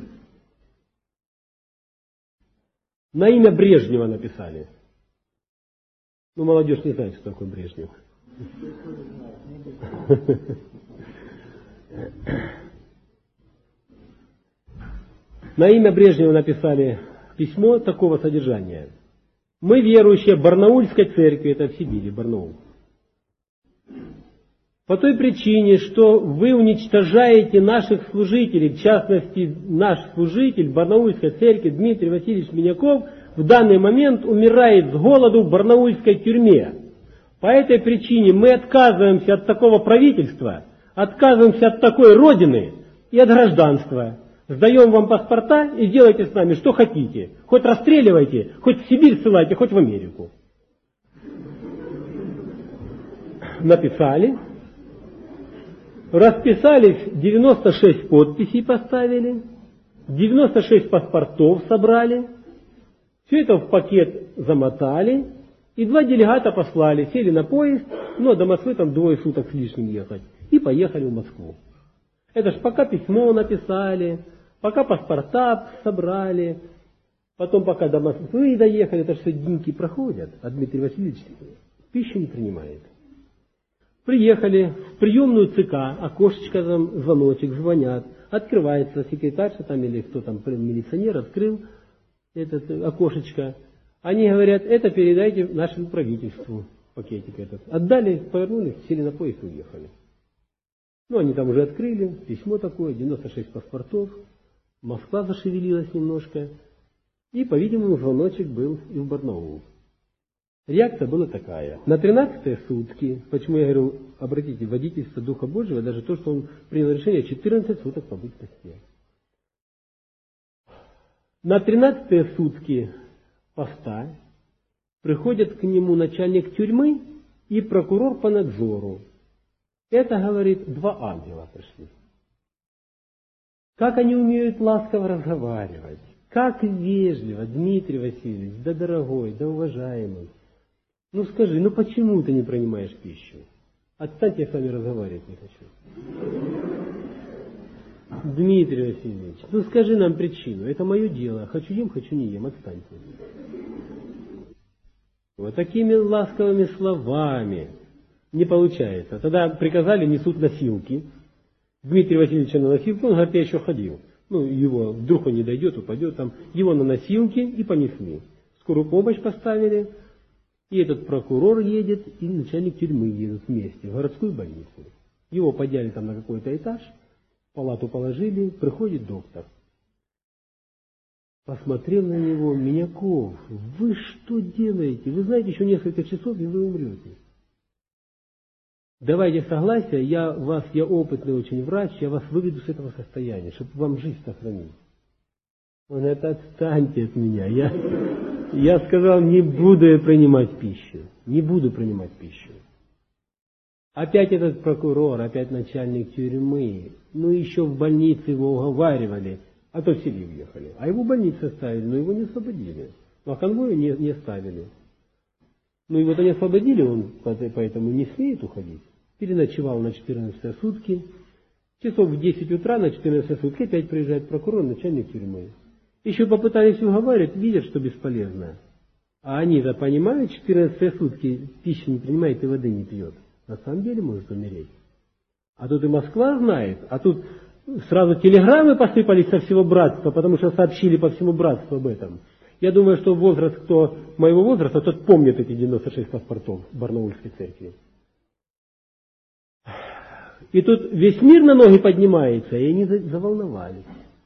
На имя Брежнева написали. Ну, молодежь не знает, что такое Брежнев. На имя Брежнева написали письмо такого содержания. Мы верующие Барнаульской церкви, это в Сибири, Барнаул. По той причине, что вы уничтожаете наших служителей, в частности, наш служитель Барнаульской церкви Дмитрий Васильевич Миняков в данный момент умирает с голоду в барнаульской тюрьме. По этой причине мы отказываемся от такого правительства, отказываемся от такой родины и от гражданства. Сдаем вам паспорта и делайте с нами что хотите. Хоть расстреливайте, хоть в Сибирь ссылайте, хоть в Америку. Написали. Расписались, 96 подписей поставили, 96 паспортов собрали, все это в пакет замотали, и 2 делегата послали, сели на поезд, но до Москвы там 2 суток с лишним ехать, и поехали в Москву. Это ж пока письмо написали, пока паспорта собрали, потом пока до Москвы доехали, это все деньги проходят, а Дмитрий Васильевич пищу не принимает. Приехали в приемную ЦК, окошечко там, звоночек, звонят, открывается секретарша там или кто там, милиционер открыл это окошечко. Они говорят, это передайте нашему правительству, пакетик этот. Отдали, повернули, сели на поезд и уехали. Ну, они там уже открыли, письмо такое, 96 паспортов, Москва зашевелилась немножко, и, по-видимому, звоночек был и в Барнаул. Реакция была такая. На 13-е сутки, почему я говорю, обратите, водительство Духа Божьего, даже то, что он принял решение 14 суток побыть в посте. На 13-е сутки поста приходит к нему начальник тюрьмы и прокурор по надзору. Это, говорит, 2 ангела пришли. Как они умеют ласково разговаривать, как вежливо, Дмитрий Васильевич, да дорогой, да уважаемый. Ну скажи, ну почему ты не принимаешь пищу? Отстань, я с вами разговаривать не хочу. Дмитрий Васильевич, ну скажи нам причину. Это мое дело. Хочу ем, хочу не ем. Отстаньте. Вот такими ласковыми словами не получается. Тогда приказали, несут носилки. Дмитрия Васильевича на носилке, он говорит, я еще ходил. Ну, его, вдруг он не дойдет, упадет там. Его на носилке и понесли. Скорую помощь поставили. И этот прокурор едет, и начальник тюрьмы едут вместе в городскую больницу. Его подняли там на какой-то этаж, в палату положили, приходит доктор. Посмотрел на него, Миняков, вы что делаете? Вы знаете, еще несколько часов, и вы умрете. Давайте согласие, я опытный очень врач, я вас выведу с этого состояния, чтобы вам жизнь сохранить. Он говорит, отстаньте от меня. Я сказал, не буду я принимать пищу. Не буду принимать пищу. Опять этот прокурор, опять начальник тюрьмы. Ну, еще в больнице его уговаривали, а то в селе уехали. А его в больнице оставили, но его не освободили. А конвою не оставили. Ну, его-то не освободили, он поэтому не смеет уходить. Переночевал на 14 сутки. Часов в 10 утра на 14 сутки опять приезжает прокурор, начальник тюрьмы. Еще попытались уговаривать, видят, что бесполезно. А они-то понимают, 14 сутки пищи не принимает и воды не пьет. На самом деле может умереть. А тут и Москва знает, а тут сразу телеграммы посыпались со всего братства, потому что сообщили по всему братству об этом. Я думаю, что возраст, кто моего возраста, тот помнит эти 96 паспортов в Барнаульской церкви. И тут весь мир на ноги поднимается, и они заволновались.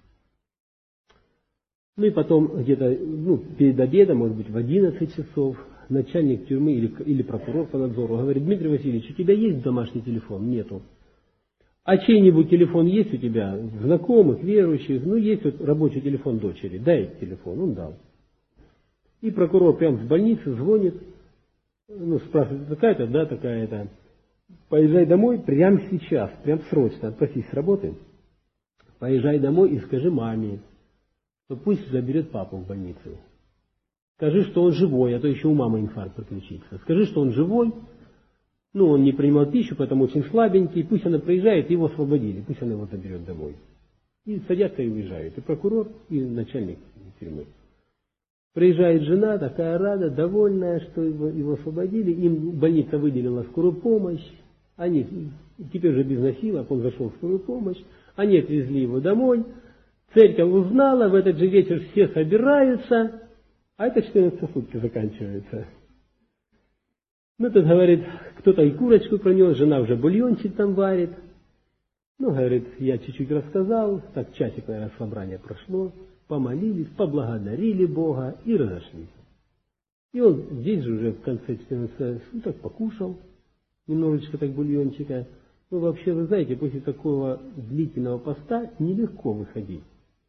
Ну и потом где-то перед обедом, может быть, в 11 часов, начальник тюрьмы или прокурор по надзору говорит, Дмитрий Васильевич, у тебя есть домашний телефон? Нету. А чей-нибудь телефон есть у тебя? Знакомых, верующих? Ну, есть вот рабочий телефон дочери. Дай телефон. Он дал. И прокурор прямо с больницы звонит, спрашивает, такая-то, да, такая-то. Поезжай домой прямо сейчас, прямо срочно, отпросись с работы. Поезжай домой и скажи маме, что пусть заберет папу в больницу. Скажи, что он живой, а то еще у мамы инфаркт приключится. Скажи, что он живой, он не принимал пищу, поэтому очень слабенький, пусть она приезжает, его освободили, пусть она его заберет домой. И садятся и уезжают, и прокурор, и начальник тюрьмы. Приезжает жена, такая рада, довольная, что его освободили, им больница выделила скорую помощь, они теперь уже без носилок, он зашел в скорую помощь, они отвезли его домой, церковь узнала, в этот же вечер все собираются, а это 14 сутки заканчивается. Тут, говорит, кто-то и курочку пронес, жена уже бульончик там варит. Говорит, я чуть-чуть рассказал, так часик, наверное, собрание прошло, помолились, поблагодарили Бога и разошлись. И он здесь же уже в конце 14 суток покушал немножечко так бульончика. Вообще, вы знаете, после такого длительного поста нелегко выходить.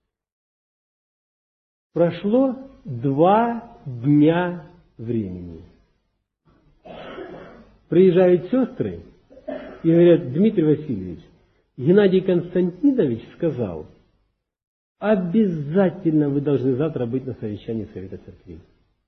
Прошло 2 дня времени. Приезжают сестры и говорят, Дмитрий Васильевич, Геннадий Константинович сказал, обязательно вы должны завтра быть на совещании Совета Церквей.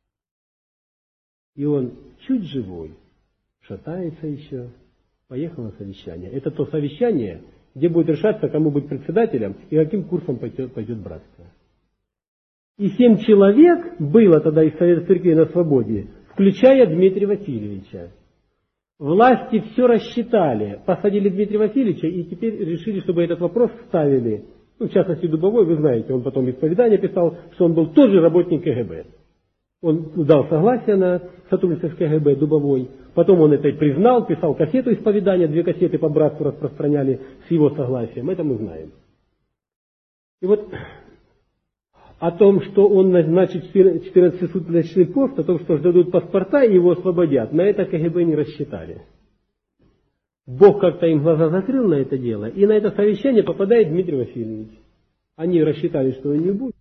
И он чуть живой, шатается еще, поехал на совещание. Это то совещание, где будет решаться, кому быть председателем и каким курсом пойдет братство. И 7 человек было тогда из Совета Церквей на свободе, включая Дмитрия Васильевича. Власти все рассчитали, посадили Дмитрия Васильевича и теперь решили, чтобы этот вопрос ставили. В частности, Дубовой, вы знаете, он потом исповедание писал, что он был тоже работник КГБ. Он дал согласие на сотрудничество с КГБ, Дубовой. Потом он это и признал, писал кассету исповедания, 2 кассеты по братству распространяли с его согласием. Это мы знаем. И вот о том, что он назначит 14-суточный пост, о том, что дадут паспорта и его освободят, на это КГБ не рассчитали. Бог как-то им глаза закрыл на это дело, и на это совещание попадает Дмитрий Васильевич. Они рассчитали, что он не будет.